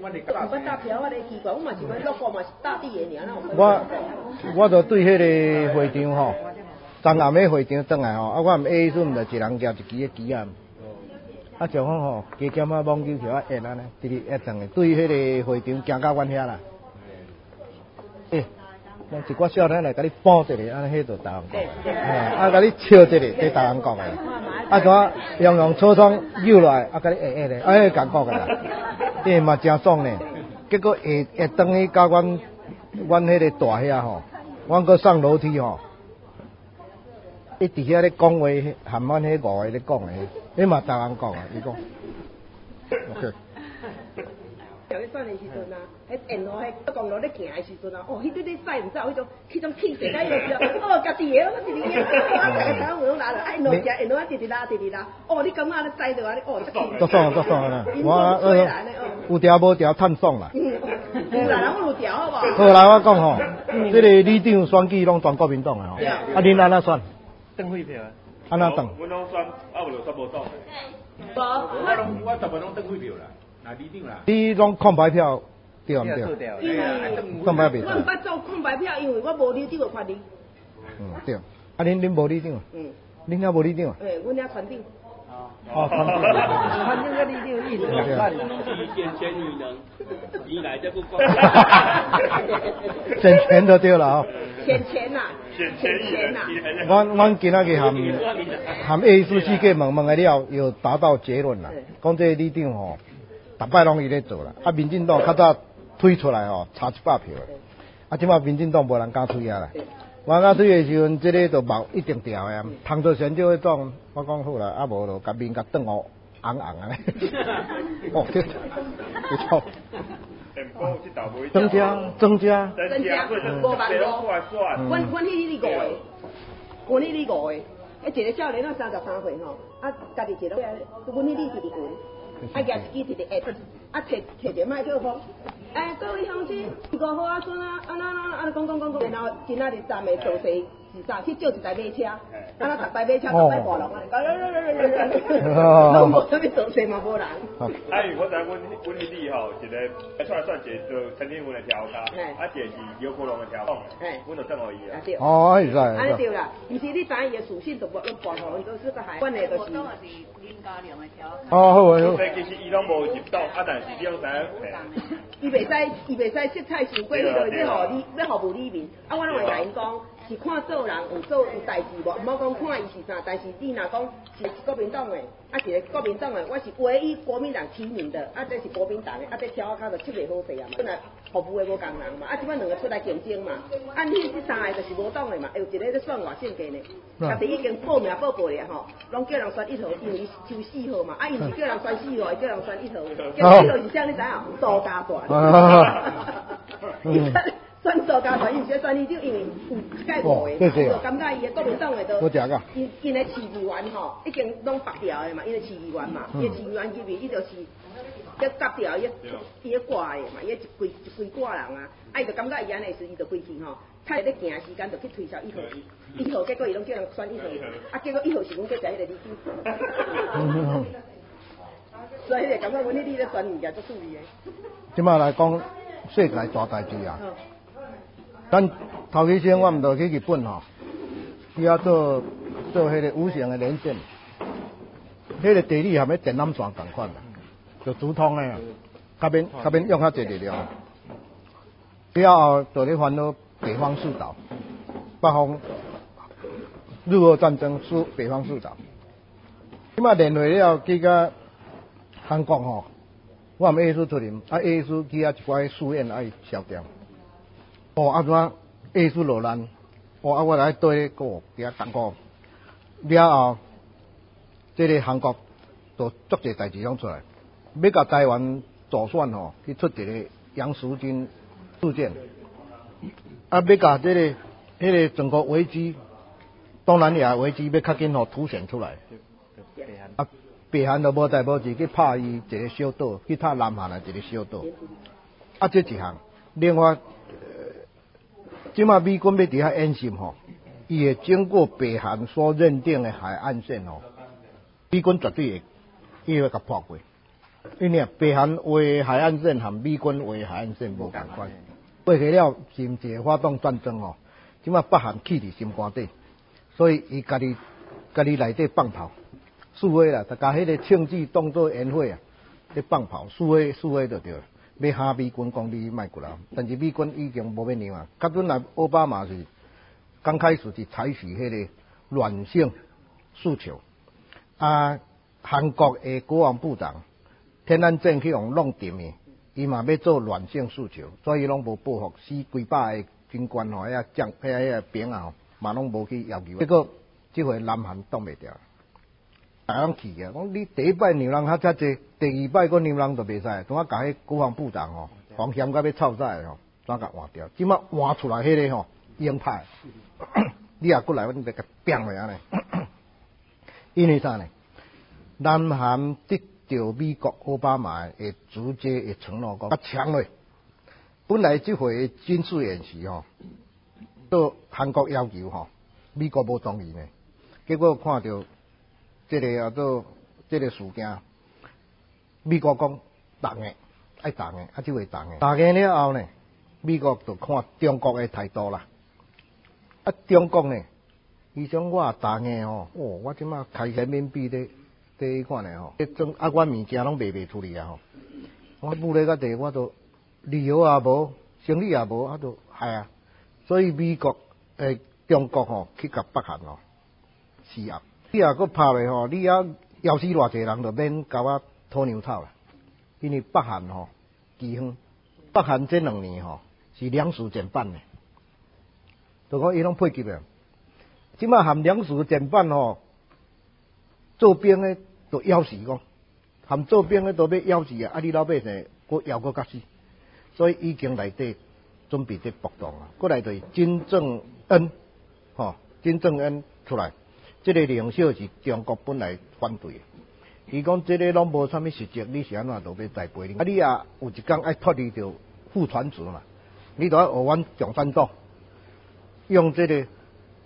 我我就对迄个会场吼，昨暗暝会场转来吼，啊我毋 A 阵就一人夹一支个旗啊，啊就讲吼，加减啊网球条啊下安尼，直直下转的，对迄个会场行到阮遐啦。诶。一寡少年来甲你搬一个，安尼迄就台湾国的，啊，甲你笑一个，这台湾国的，啊，怎用用车窗扭来，啊，甲你下下咧，啊，迄感觉个啦，伊嘛真爽呢。结果下下转去到阮阮迄个大遐吼，阮搁上楼梯吼，伊伫遐咧讲话，含阮迄五个咧讲诶，迄嘛台湾国啊，伊讲 ，OK。有去选的时阵啊，迄沿路迄公路咧行的时阵啊，哦，迄对咧驶毋知有迄种，迄种气势甲伊就哦，家己的，我直直个，我大家台湾有拉了，啊，沿路行，沿路啊直直拉，直直拉，哦，你感觉咧载着啊，你哦，足爽足爽啦，我呃有条无条趁爽啦。嗯，有啦，咱有条好无？好啦，我讲吼，这个里长选举拢全国民党的吼，啊，恁安怎选？登废票。安怎登？阮拢选，啊，无就选无党。无，我拢我大部分拢登废票啦。你拢空白票对毋对？空白票。我毋捌做空白票，因为我无里长的权利。嗯，对。啊，恁恁无里长啊？嗯。恁遐无里长啊？诶，阮遐团长。哦，团长。团长甲里长意思两款。是健全女人，你来这不讲。健全就对了哦。健全呐。健全呐。阮阮今仔日含含 A 四四个问问个了，有达到结论啦。讲这里长吼。逐摆拢伊咧做啦，啊，民进党较早推出来吼，差一百票，啊，即摆民进党无人敢推啊啦。我敢推的时阵，即个就毛一定掉的，碰到选举迄种，我讲好啦，啊无就甲面甲转哦，红红啊咧。哦，这不错。增加，增加，增加，五万五。阮阮迄哩五个，阮迄哩五个，迄一个少年啊三十三岁吼，啊家己一个，阮迄哩是伫阮。啊，举一支直直下，啊，摕摕着麦克风，哎，各位乡亲，如果好啊，孙啊，啊那那啊，讲讲讲讲，然后今仔日站的造势是啥？去借一台马车，啊，那逐台马车逐台步龙啊，拢无啥物做事嘛，无人。 啊，因为我知阮阮迄里吼，一个一出来算一个做陈天文的调卡，啊，一个是姚国龙的调控，阮就送互伊啊。 对。 哦，是啊。 安尼对啦，毋是你知伊的属性都无拢报互伊，都是个海。阮的就是。 哦，好啊，好。 其实伊拢无入到，啊，但是你用啥？ 伊袂使，伊袂使色彩伤过，迄个要互你，要互无里面。啊，我拢会甲因讲，是看做人有做有代志无，毋好讲看伊是啥。但是你若讲是国民党的，啊是个国民党的，我是唯一国民党提名的，啊这是国民党的，啊这跳啊卡就七袂好势啊嘛。本来服务的无共人嘛，啊即摆两个出来竞争嘛，啊你这三个就是无党的嘛，有一个咧选外县价呢，家己已经报名报过了吼，拢叫人选一号，因为抽四号嘛，啊伊毋是叫人选四号，伊叫人选一号，叫一号是啥你知影？杜家团。选做家团，伊毋是选议长，因为有一届无的，就感觉伊的国民党的都，因因的市议员吼，已经拢拔掉的嘛，因的市议员嘛，伊的市议员入面，伊就是要夹掉伊伊个挂的嘛，伊一规一规挂人啊，啊伊就感觉伊安尼时，伊就规去吼，太咧行的时间就去推销一号，一号结果伊拢叫人选一号，啊结果一号是阮叫食迄个李金。所以咧，感觉阮迄啲咧选物件足注意的。 即摆来讲世界大代志啊！咱头期先我毋着去日本吼，去遐做做迄个无线的连线，迄个地理含迄电缆线共款啦，就直通的啊，较免较免用较济力量。了后就咧烦恼北方四岛，北方日俄战争输北方四岛。即摆联会了去甲韩国吼，我含 A 叔出任，啊 A 叔去遐一寡书院爱消掉。哦，啊怎 A 叔落难，哦啊我来对个伫遐同过，了后，即个韩国就足侪代志拢出来，要甲台湾助选吼，去出一个杨淑君事件，啊要甲即个迄个整个危机，东南亚危机要较紧吼凸显出来，啊。北韩就无代无志去拍伊一个小岛，去拍南韩的一个小岛。啊，这一项。另外，即马美军要伫遐演习吼，伊会经过北韩所认定的海岸线吼，美军绝对会，伊会甲破过。因为北韩画的海岸线和美军画的海岸线无共款。过去了是毋是会发动战争吼？即马北韩气伫心肝底，所以伊家己家己内底放炮。试火啦，大家迄个庆祝当作烟火啊，咧放炮，试火试火就对了。要吓美军讲你莫过来，但是美军已经无要让啊。甲阵来奥巴马是刚开始是采取迄个软性诉求，啊，韩国的国防部长天安正去用弄定的，伊嘛要做软性诉求，所以拢无报复，死几百个军官吼，遐将遐遐兵啊吼，嘛拢无去要求。结果即回南韩挡袂掉。大人气啊！讲你第一摆让人较遮济，第二摆个让人就袂使，怎啊甲迄国防部长吼，黄险甲要臭晒吼，怎甲换掉？即马换出来迄个吼，鹰派，你也过来，阮就甲变落安尼。因为啥呢？南韩得到美国奥巴马的直接的承诺，讲较强嘞。本来即回军事演习吼，到韩国要求吼，美国无同意呢，结果看到。这个啊，做这个事件，美国讲同的，爱同的，啊，就会同的。同的了后呢，美国就看中国的态度啦。啊，中国呢，伊想我同的吼，哦，我即马开人民币咧，咧看咧吼，种啊，我物件拢卖袂出去啊吼。我布咧个地，我都旅游也无，生意也无，啊，都系啊。所以美国诶，中国吼去甲北韩吼施压。你若搁拍袂吼，你遐要死偌济人，就免甲我拖牛草啦。因为北韩吼，基远，北韩这两年吼是粮食减半的，就讲伊拢配给的。即马含粮食减半吼，做兵的都要死讲，含做兵的都要要死啊！啊，你老百姓搁要搁较死，所以已经内底准备在暴动啊。过来就是金正恩，吼，金正恩出来。这个领袖是中国本来反对的，伊讲这个拢无啥物实质，你是安怎都要栽培你？啊，你也有一天爱脱离着副传职嘛，你都要学阮共产党，用这个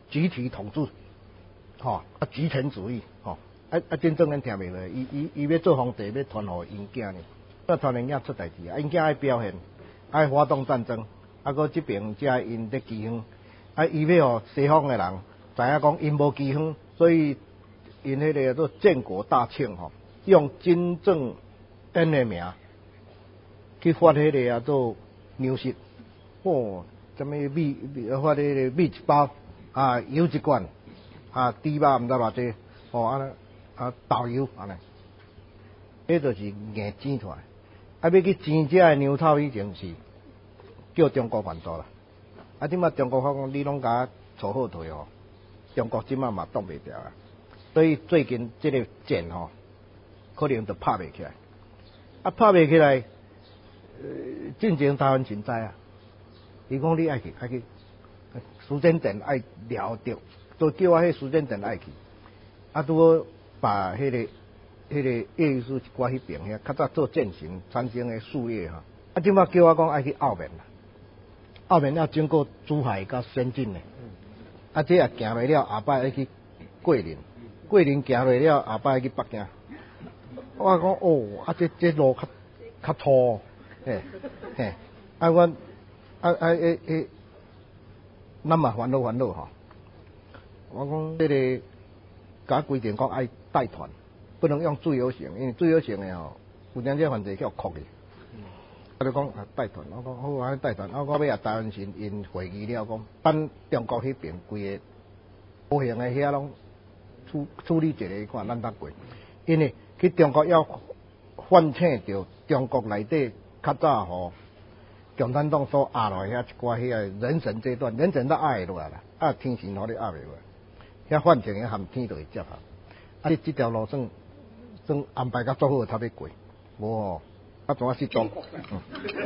集体统治，吼、哦、啊集权主义，吼、哦、啊啊真正咱听袂落，伊伊伊要做皇帝要传互因囝呢，要传因囝出代志啊，因囝爱表现，爱发动战争，啊搁这边才因咧饥荒，啊伊要互西方的人知影讲因无饥荒，所以因迄个做建国大庆吼、哦，用金正恩的名去发迄个啊做粮食，哦，什么米发迄个米一包啊，油一罐啊，猪肉毋知偌济，哦啊啊豆油安尼，迄就是硬煎出来。啊，要去煎这牛头以前是叫中国犯错啦。啊，即马中国讲你拢甲撮好退哦，中国即马嘛挡袂掉啊。所以最近这个战吼、哦，可能就拍袂起来。啊，拍袂起来，呃，进前台湾真知啊。伊讲你爱去，爱去，苏建den爱了着，都叫我迄苏建den爱去。啊，拄好把迄、那个、迄、那个叶师一寡迄边遐，较早做践行产生的树叶哈。啊，即马叫我讲爱去澳门啦，澳门要经过珠海甲深圳的，啊，这也行袂了，后摆要去桂林，桂林行袂了，后摆要去北京。我讲哦，啊，这这路较较粗，嘿，嘿，啊，我。啊啊诶诶，咱嘛烦恼烦恼吼。我讲这个，甲规定讲爱带团，不能用自由行，因为自由行的吼，有阵这犯罪叫扣去。我就讲啊带团，我讲好啊带团，我讲要啊台湾时因会议了，讲办中国迄边规个保险的遐拢处处理一个看咱得过，因为去中国要反省着中国内底较早吼。共产党所压落遐一寡遐人神这段，人神都压落来啦，啊天神互你压袂落来，遐反正遐含天就会接合。啊，你这条路算算安排甲足好，才要过，无吼，啊怎啊失踪？嗯、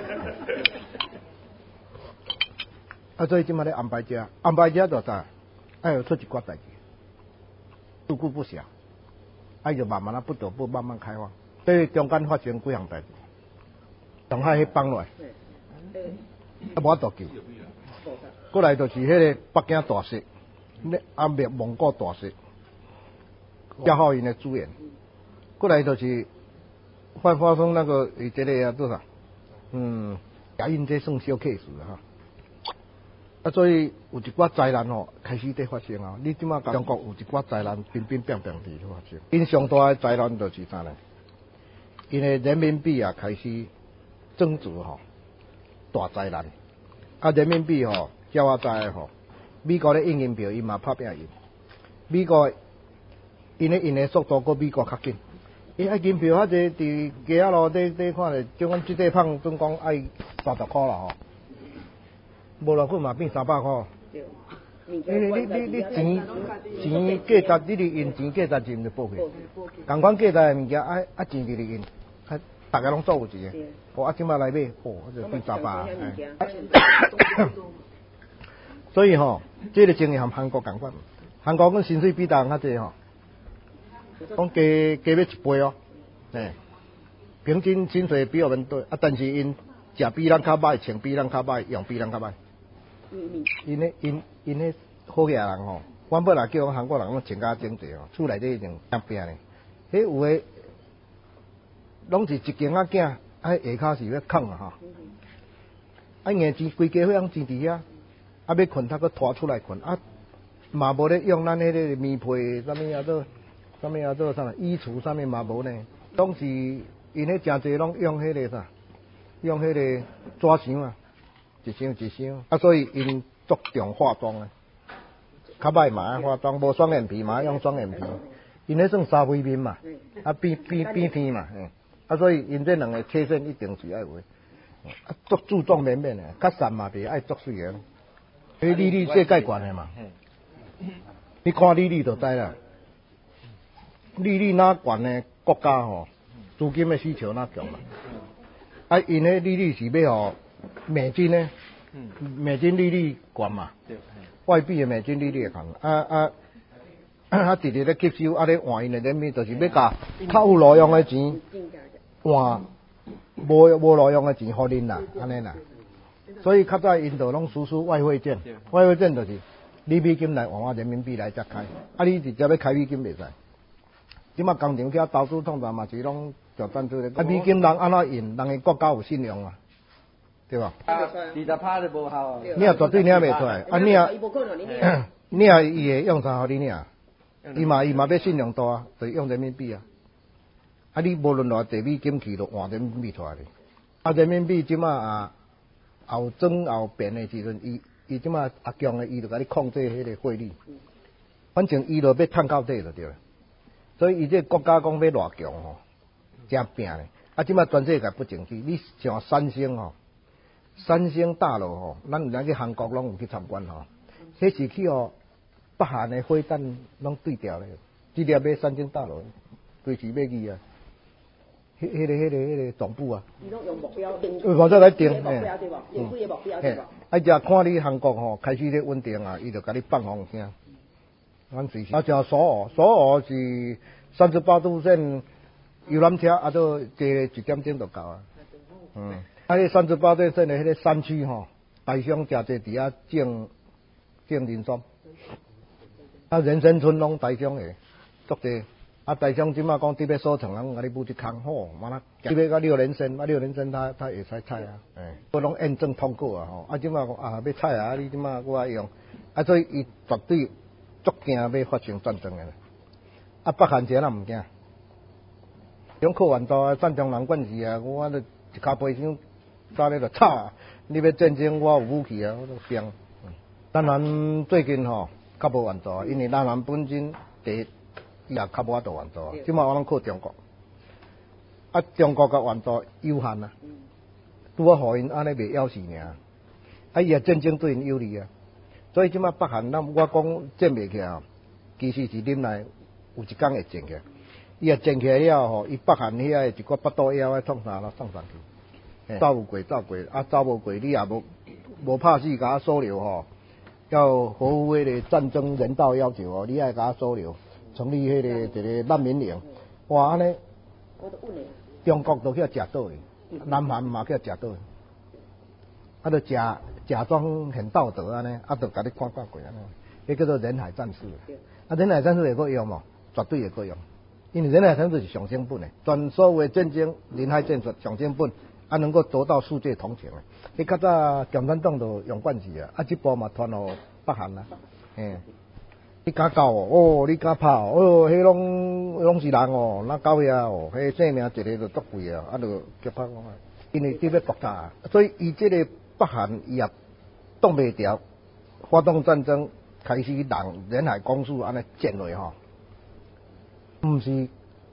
啊，所以即马咧安排遮，安排遮就啥？哎有出一寡代志，不顾不暇，啊就慢慢啊不得不慢慢开放。所以中间发生几项代志，上海迄放落来。啊，无法度救。过来就是迄个北京大石，啊灭蒙古大石，消耗因的资源。过来就是发发生那个以这个啊多少，嗯，亚运这算小 case 哈。啊，所以有一寡灾难吼开始在发生啊。你即马中国有一寡灾难乒乒乓乓地发生。因上大的灾难就是啥呢？因为人民币啊开始增值吼。大灾难，啊！人民币吼，叫我知吼，美国咧印银票，伊嘛拍拼印。美国因咧印的速度，搁美国较紧。伊爱银票，遐济伫街仔路底底看咧，叫阮即块胖总讲爱三十箍啦吼，无偌久嘛变三百箍。因为你你你钱钱价值，你哩印钱价值就报去。共款价值的物件，爱爱钱伫哩印，啊，大家拢做有钱的。哦，啊，即马来买，哦，就变三百。所以吼，这个情形和韩国共款，韩国阮薪水比大人较济吼，讲加加要一倍哦，诶，平均薪水比我们多，啊，但是因食比咱较歹，穿比咱较歹，用比咱较歹。因咧因因咧好野人吼，阮本来叫韩国人拢穿甲整齐哦，厝内底已经变变咧，迄有诶，拢是一间仔囝。啊，下骹是要扛啊哈！啊，硬钱规家伙人钱伫遐，啊要困他搁拖出来困，啊嘛无咧用咱迄个棉被，啥物啊做，啥物啊做啥衣橱啥物嘛无呢，拢是因迄诚济拢用迄个啥，用迄个纸箱啊，一箱一箱，啊所以因注重化妆啊，较歹嘛爱化妆，无双眼皮嘛用双眼皮，因迄算沙灰面嘛，啊变变变天嘛，嗯。啊，所以因这两个切身一定是爱有，啊，足注重面面的，较散嘛袂爱足水的。迄利率世界悬的嘛，你看利率就知啦。利率哪悬的国家吼，资金的需求哪强嘛。啊，因迄利率是要吼美金呢，美金利率悬嘛，外币的美金利率悬，啊啊。啊，直直咧吸收，啊咧换因的人民，就是要甲较有路用的钱换无无路用的钱互恁啦，安尼啦。所以较早因就拢输出外汇券，外汇券就是你美金来换我人民币来才开，啊你直接要开美金袂使。即马工厂遐投资通常嘛是拢就赞助咧，啊美金人安怎印？人个国家有信用啊，对吧？ 二十趴就无效啊。 你也绝对领袂出来，啊你也你也伊会用啥互你领？伊嘛伊嘛要信用大啊，就用人民币啊。啊你无论偌济美金去，就换人民币出来咧。啊人民币即马啊后涨后贬的时阵，伊伊即马阿强的伊就甲你控制迄个汇率，反正伊就要趁到底就对了。所以伊这国家讲要偌强吼，真拼咧。啊，即马全世界不景气，你像三星吼，三星大楼吼，咱有来去韩国拢有去参观吼，迄是去哦北韩的飞弹拢对调咧，直接买三星大楼，随时买去啊。迄、迄个、迄个、迄个总部啊。 伊拢用目标定。 用目标来定， 目标对无？用几个目标对无？ 啊，只看你韩国吼开始咧稳定啊，伊就甲你放风声。咱随时。啊，像首尔，首尔是三十八度线游览车，啊，都坐一点钟就到啊。嗯。啊，迄三十八度线的迄个山区吼，大乡诚济伫遐种种人参。啊，人参村拢大乡的，足济。啊，大乡即马讲特别收成，人甲你补一空好，完啦，特别甲六人参，啊六人参他他会使采啊，诶，都拢验证通过啊吼。啊，即马讲啊要采啊，你即马我爱用，啊所以伊绝对足惊要发生战争的。啊，北韩者咱毋惊，用靠完刀啊，战争人管事啊，我就一骹背箱早咧就吵，你要战争我有武器啊，我都拼。咱咱最近吼较无完刀，因为咱咱本身第伊也较无法度援助，即马我拢靠中国，啊，中国甲援助有限啊，拄好互因安尼袂枵死尔，啊，伊也战争对因有利啊，所以即马北韩咱我讲战袂起来，其实是恁来有一天会战起来，伊也战起来了吼，伊北韩遐一个北岛腰啊创啥啦创上去，走有过走过，啊走无过你也无无拍死甲我收留吼，要合乎迄个战争人道要求哦，你爱甲我收留。成立迄、那个一个难民营，哇安尼，中国都去食倒去，南韩嘛去食倒去，啊，就假假装很道德安尼，啊，就甲你看挂过安尼，迄叫做人海战士。啊，人海战士会够用无？绝对会够用，因为人海战士是上成本的，全所有的战争，人海战术上成本，啊，能够得到世界同情的。迄较早共产党就用惯势啊，啊，这波嘛传互北韩啦，嘿。你敢搞哦？哦，你敢拍哦？哦，迄拢拢是人哦，那搞遐哦，迄性命一个就足贵啊，啊，就叫拍讲啊，因为特别爆炸，所以伊这个北韩伊也挡袂牢，发动战争，开始人人海攻势安尼建落吼，毋是，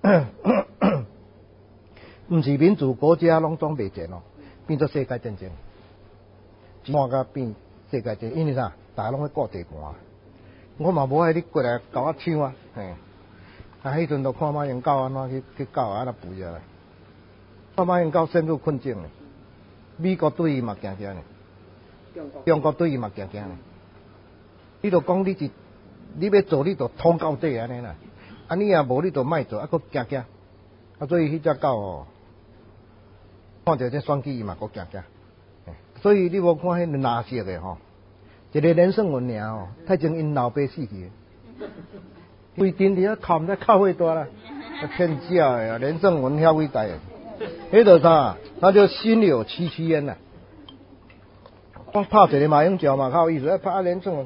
毋是民主国家拢总袂战咯，变做世界战争，换甲变世界战，因为啥？大家拢去顾地盘。我嘛无爱你过来甲我抢啊，嘿！啊，迄阵就看马英九安怎去去搞啊，那肥啊！看马英九陷入困境咧，美国对伊嘛惊惊咧，中国对伊嘛惊惊咧。你著讲你是你要做，你著通到底安尼啦。啊，你若无你著莫做，啊，佫惊惊。啊，所以迄只狗哦，看着这选举伊嘛佫惊惊。所以你无看迄个蓝色的吼。一个连胜文尔吼，太前因老爸死去，规阵伫遐哭，毋知哭几大啦，骗假的啊！连胜文遐伟大的，迄个啥，那就心有戚戚焉呐。我拍一个马英九嘛，较有意思，拍连胜文。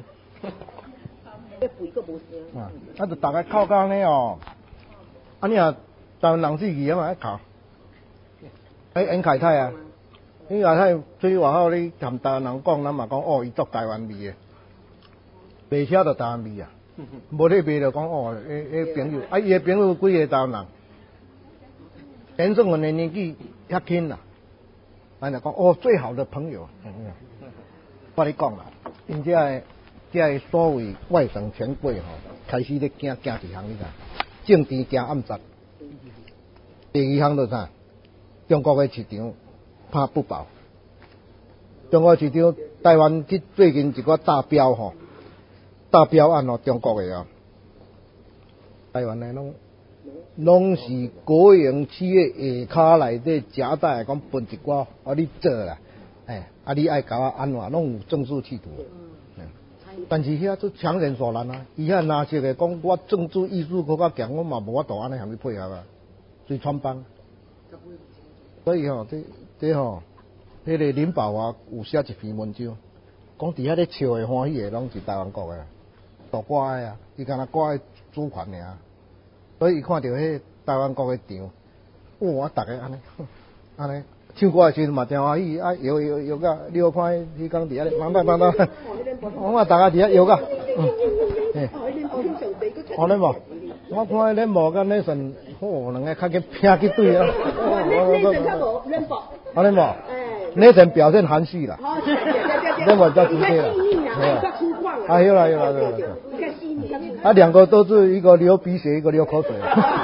啊，啊，就大家哭到安尼哦，啊，你啊，台湾人死去啊嘛，爱哭，哎，袁凯泰啊。你外口对外口你含台湾人讲，咱嘛讲哦，伊做台湾味的，卖车就台湾味啊。无咧卖就讲哦，迄迄朋友，啊伊的朋友几个台湾人，连胜文的年纪较轻啦，咱就讲哦，最好的朋友。我咧讲啦，因遮个遮个所谓外省权贵吼，开始咧惊惊一项，你知？政治惊暗杀。第二项就啥？中国的市场。怕不保，中国市场台湾去最近一个大标吼，大标案哦，中国的啊，台湾的拢拢是国营企业下骹内底夹带讲分一寡，啊你做啦，哎，啊你爱甲我安怎，拢有政治企图。 嗯， 但是遐做强人所难啊！伊遐拿色的讲，我政治艺术搁较强，我嘛无法度安尼向你配合啊，随穿帮。所以吼，这这吼，迄个林保华有写一篇文章，讲伫遐咧笑的欢喜的，拢是台湾国的，大歌的啊，伊敢若歌的主权尔。所以伊看到迄台湾国的场，哇，逐个安尼，安尼。唱歌的时阵嘛真欢喜，啊摇摇摇个，你有看迄工伫遐咧，慢慢慢慢，我嘛大家伫遐摇个，嗯，嘿，哦，恁无，我看恁无甲恁神，哦，两个较去拼去对啊， 恁神较无恁无， 啊恁无，恁神表现含蓄啦，恁无较直接啦，啊有啦有啦有啦，啊两个都是一个流鼻血，一个流口水。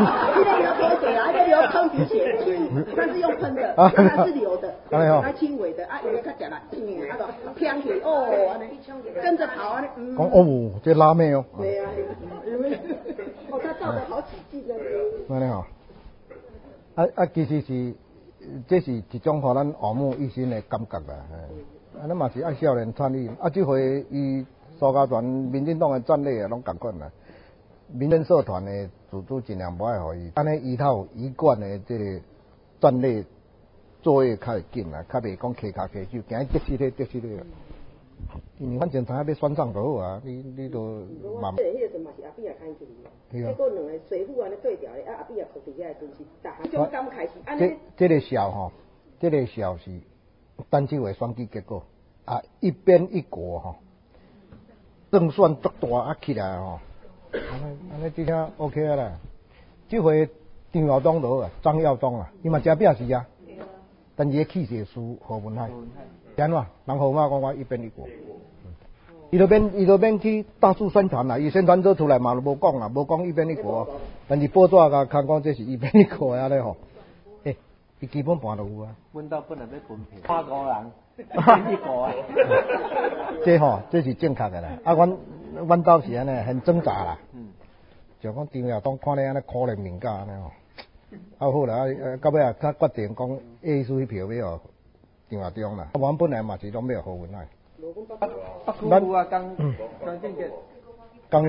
喷鼻血，它是用喷的，它是流的，它轻微的，啊，有的较食啦，嗯，啊个偏起哦，安尼跟着跑安尼，嗯。讲哦，这拉妹哦。对啊，哦，他照得好起劲啊。安尼吼，啊啊，其实是这是一种互咱耳目一新的感觉啦，啊，咱嘛是爱少年参与，啊，这回伊苏家团、民进党的战略啊，拢共款啦。民政社团的组织尽量无爱互伊，安尼依套一贯的这个战略作业较会紧啦，较袂讲揢骹揢手，行得失咧得失咧。因为反正知影要选上就好啊，你你都嘛。这迄个阵嘛是阿扁也开始哩，结果两个水壶安尼对调咧，啊阿扁也靠伫遐阵是，逐项种刚开始安尼。这这个笑吼，这个笑是单这回选举结果啊，一边一国吼，胜算足大啊起来吼。安尼安尼，即下 OK 啊啦。即回张耀东就好啊，张耀东啊，伊嘛真表示啊，但是气势输何文海，安怎？人号码讲我一边一国，伊就免伊就免去到处宣传啦，伊宣传做出来嘛就无讲啦，无讲一边一国，但是报纸甲看讲这是一边一国安尼吼，诶，伊基本盘就有啊。阮兜本来要分配，花个人。一国啊，这吼这是正确的啦。啊，阮阮兜是安尼，很挣扎啦。嗯。就讲张耀东看你安尼可怜民家安尼吼，啊好啦，啊到尾啊，他决定讲 A 区票要互张耀东啦。阮本来嘛是拢要何文海。咱啊，刚刚正杰，刚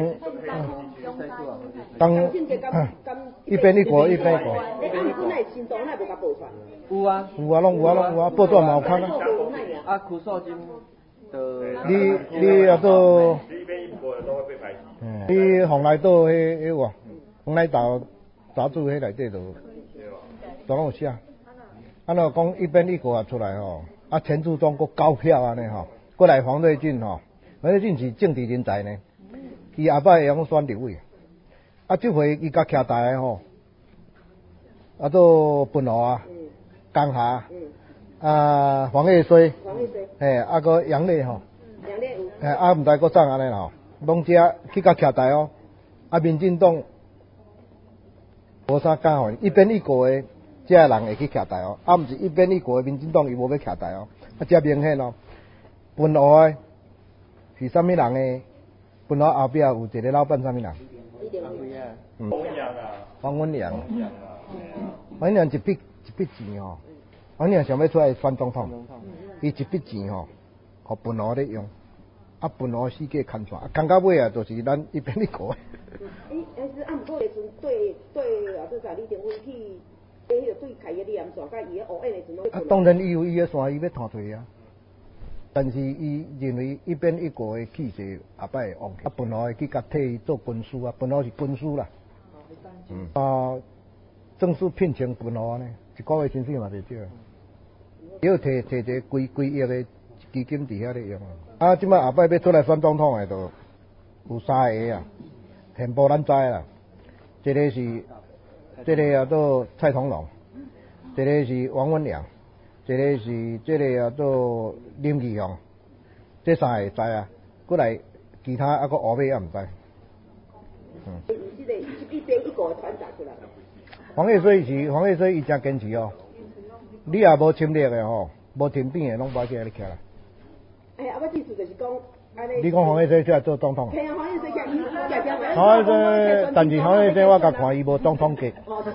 刚一边一国一边一国。诶，啊，你本来新党那无甲报出来？有啊，有啊，拢有啊，拢有啊，报纸嘛有看啊。啊，苦少金的。你你啊都。嗯。你红来岛迄迄个，红来岛杂志迄内底都，都拢有写。啊，若讲一边一国啊出来吼，啊陈志忠佫高票安尼吼，佫来黄瑞俊吼，黄瑞俊是政治人才呢，伊后摆会用选立委。啊，这回伊甲徛台的吼，啊都本华啊。江夏，啊黄叶水，嘿，啊个杨烈吼，杨烈有，嘿，啊毋知个怎安尼啦，拢遮去甲徛台哦，啊民进党无啥讲吼，一边一国的遮人会去徛台哦，啊毋是一边一国的民进党伊无要徛台哦，啊遮明显哦，本华的是啥物人的？本华后壁有一个老板啥物人？嗯，黄文良，黄文良一笔。一笔钱吼，反正想要出来选总统，伊一笔钱吼，互本华咧用，啊本华世界看出来，讲到尾啊，就是咱一边一国。伊还是啊，毋过迄阵对对啊，做啥李登辉去，迄个对开个李岩线，甲伊个乌烟的阵拢。啊，当然伊有伊个线，伊要拖出啊。但是伊认为一边一国的气势后摆会旺，啊本华会去甲替伊做军师啊，本华是军师啦。嗯。啊，正式聘请本华呢。一个月薪水嘛袂少，要摕摕一个几几亿的基金伫遐咧用啊！即摆后摆要出来选总统的，都有三个啊，全部咱知啦。一个是，这个叫做蔡同龙，一个是王文良，一个是这个叫做林义雄，这三个知啊。过来其他啊个后尾也毋知。嗯。这个一边一个团长出来。黄叶水是黄叶水，伊真坚持哦。你也无侵略的吼，无停兵的，拢无叫你徛啦。哎呀，我意思就是讲，安尼。你讲黄叶水出来做总统？嘿啊，黄叶水徛伊徛徛。黄叶水，但是黄叶水我甲看伊无总统格。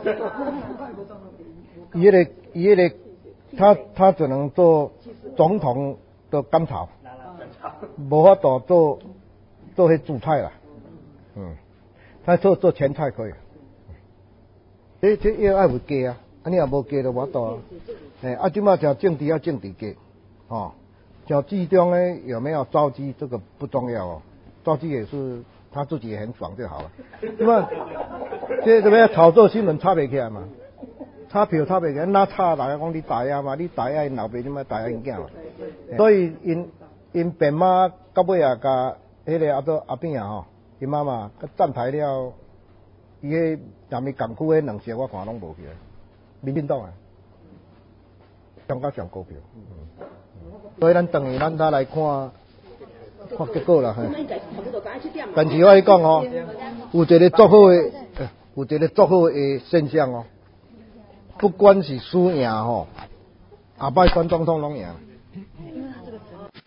伊迄个伊迄个，他他只能做总统的甘草，无法度做做迄主菜啦，嗯，他做做前菜可以。这这要爱有鸡啊，啊你若无鸡就无多啊。哎，啊即马讲政治要政治鸡，哦，讲剧中呢有没有招鸡这个不重要哦，招鸡也是他自己也很爽就好了。那么这这边炒作新闻插不起来嘛？插票插不起来，哪插大家讲你打压嘛？你打压因老爸，你嘛打压因囝嘛？所以因因爸妈到尾啊，甲迄个阿多阿扁啊吼，因妈妈甲站台了，伊迄南面港区迄两席我看拢无去，民进党啊，上甲上股票。嗯、所以咱等于咱再来看看结果啦。但是我跟你讲哦，有一个足好的，有一个足好的现象哦，不管是输赢吼，后摆选总统拢赢。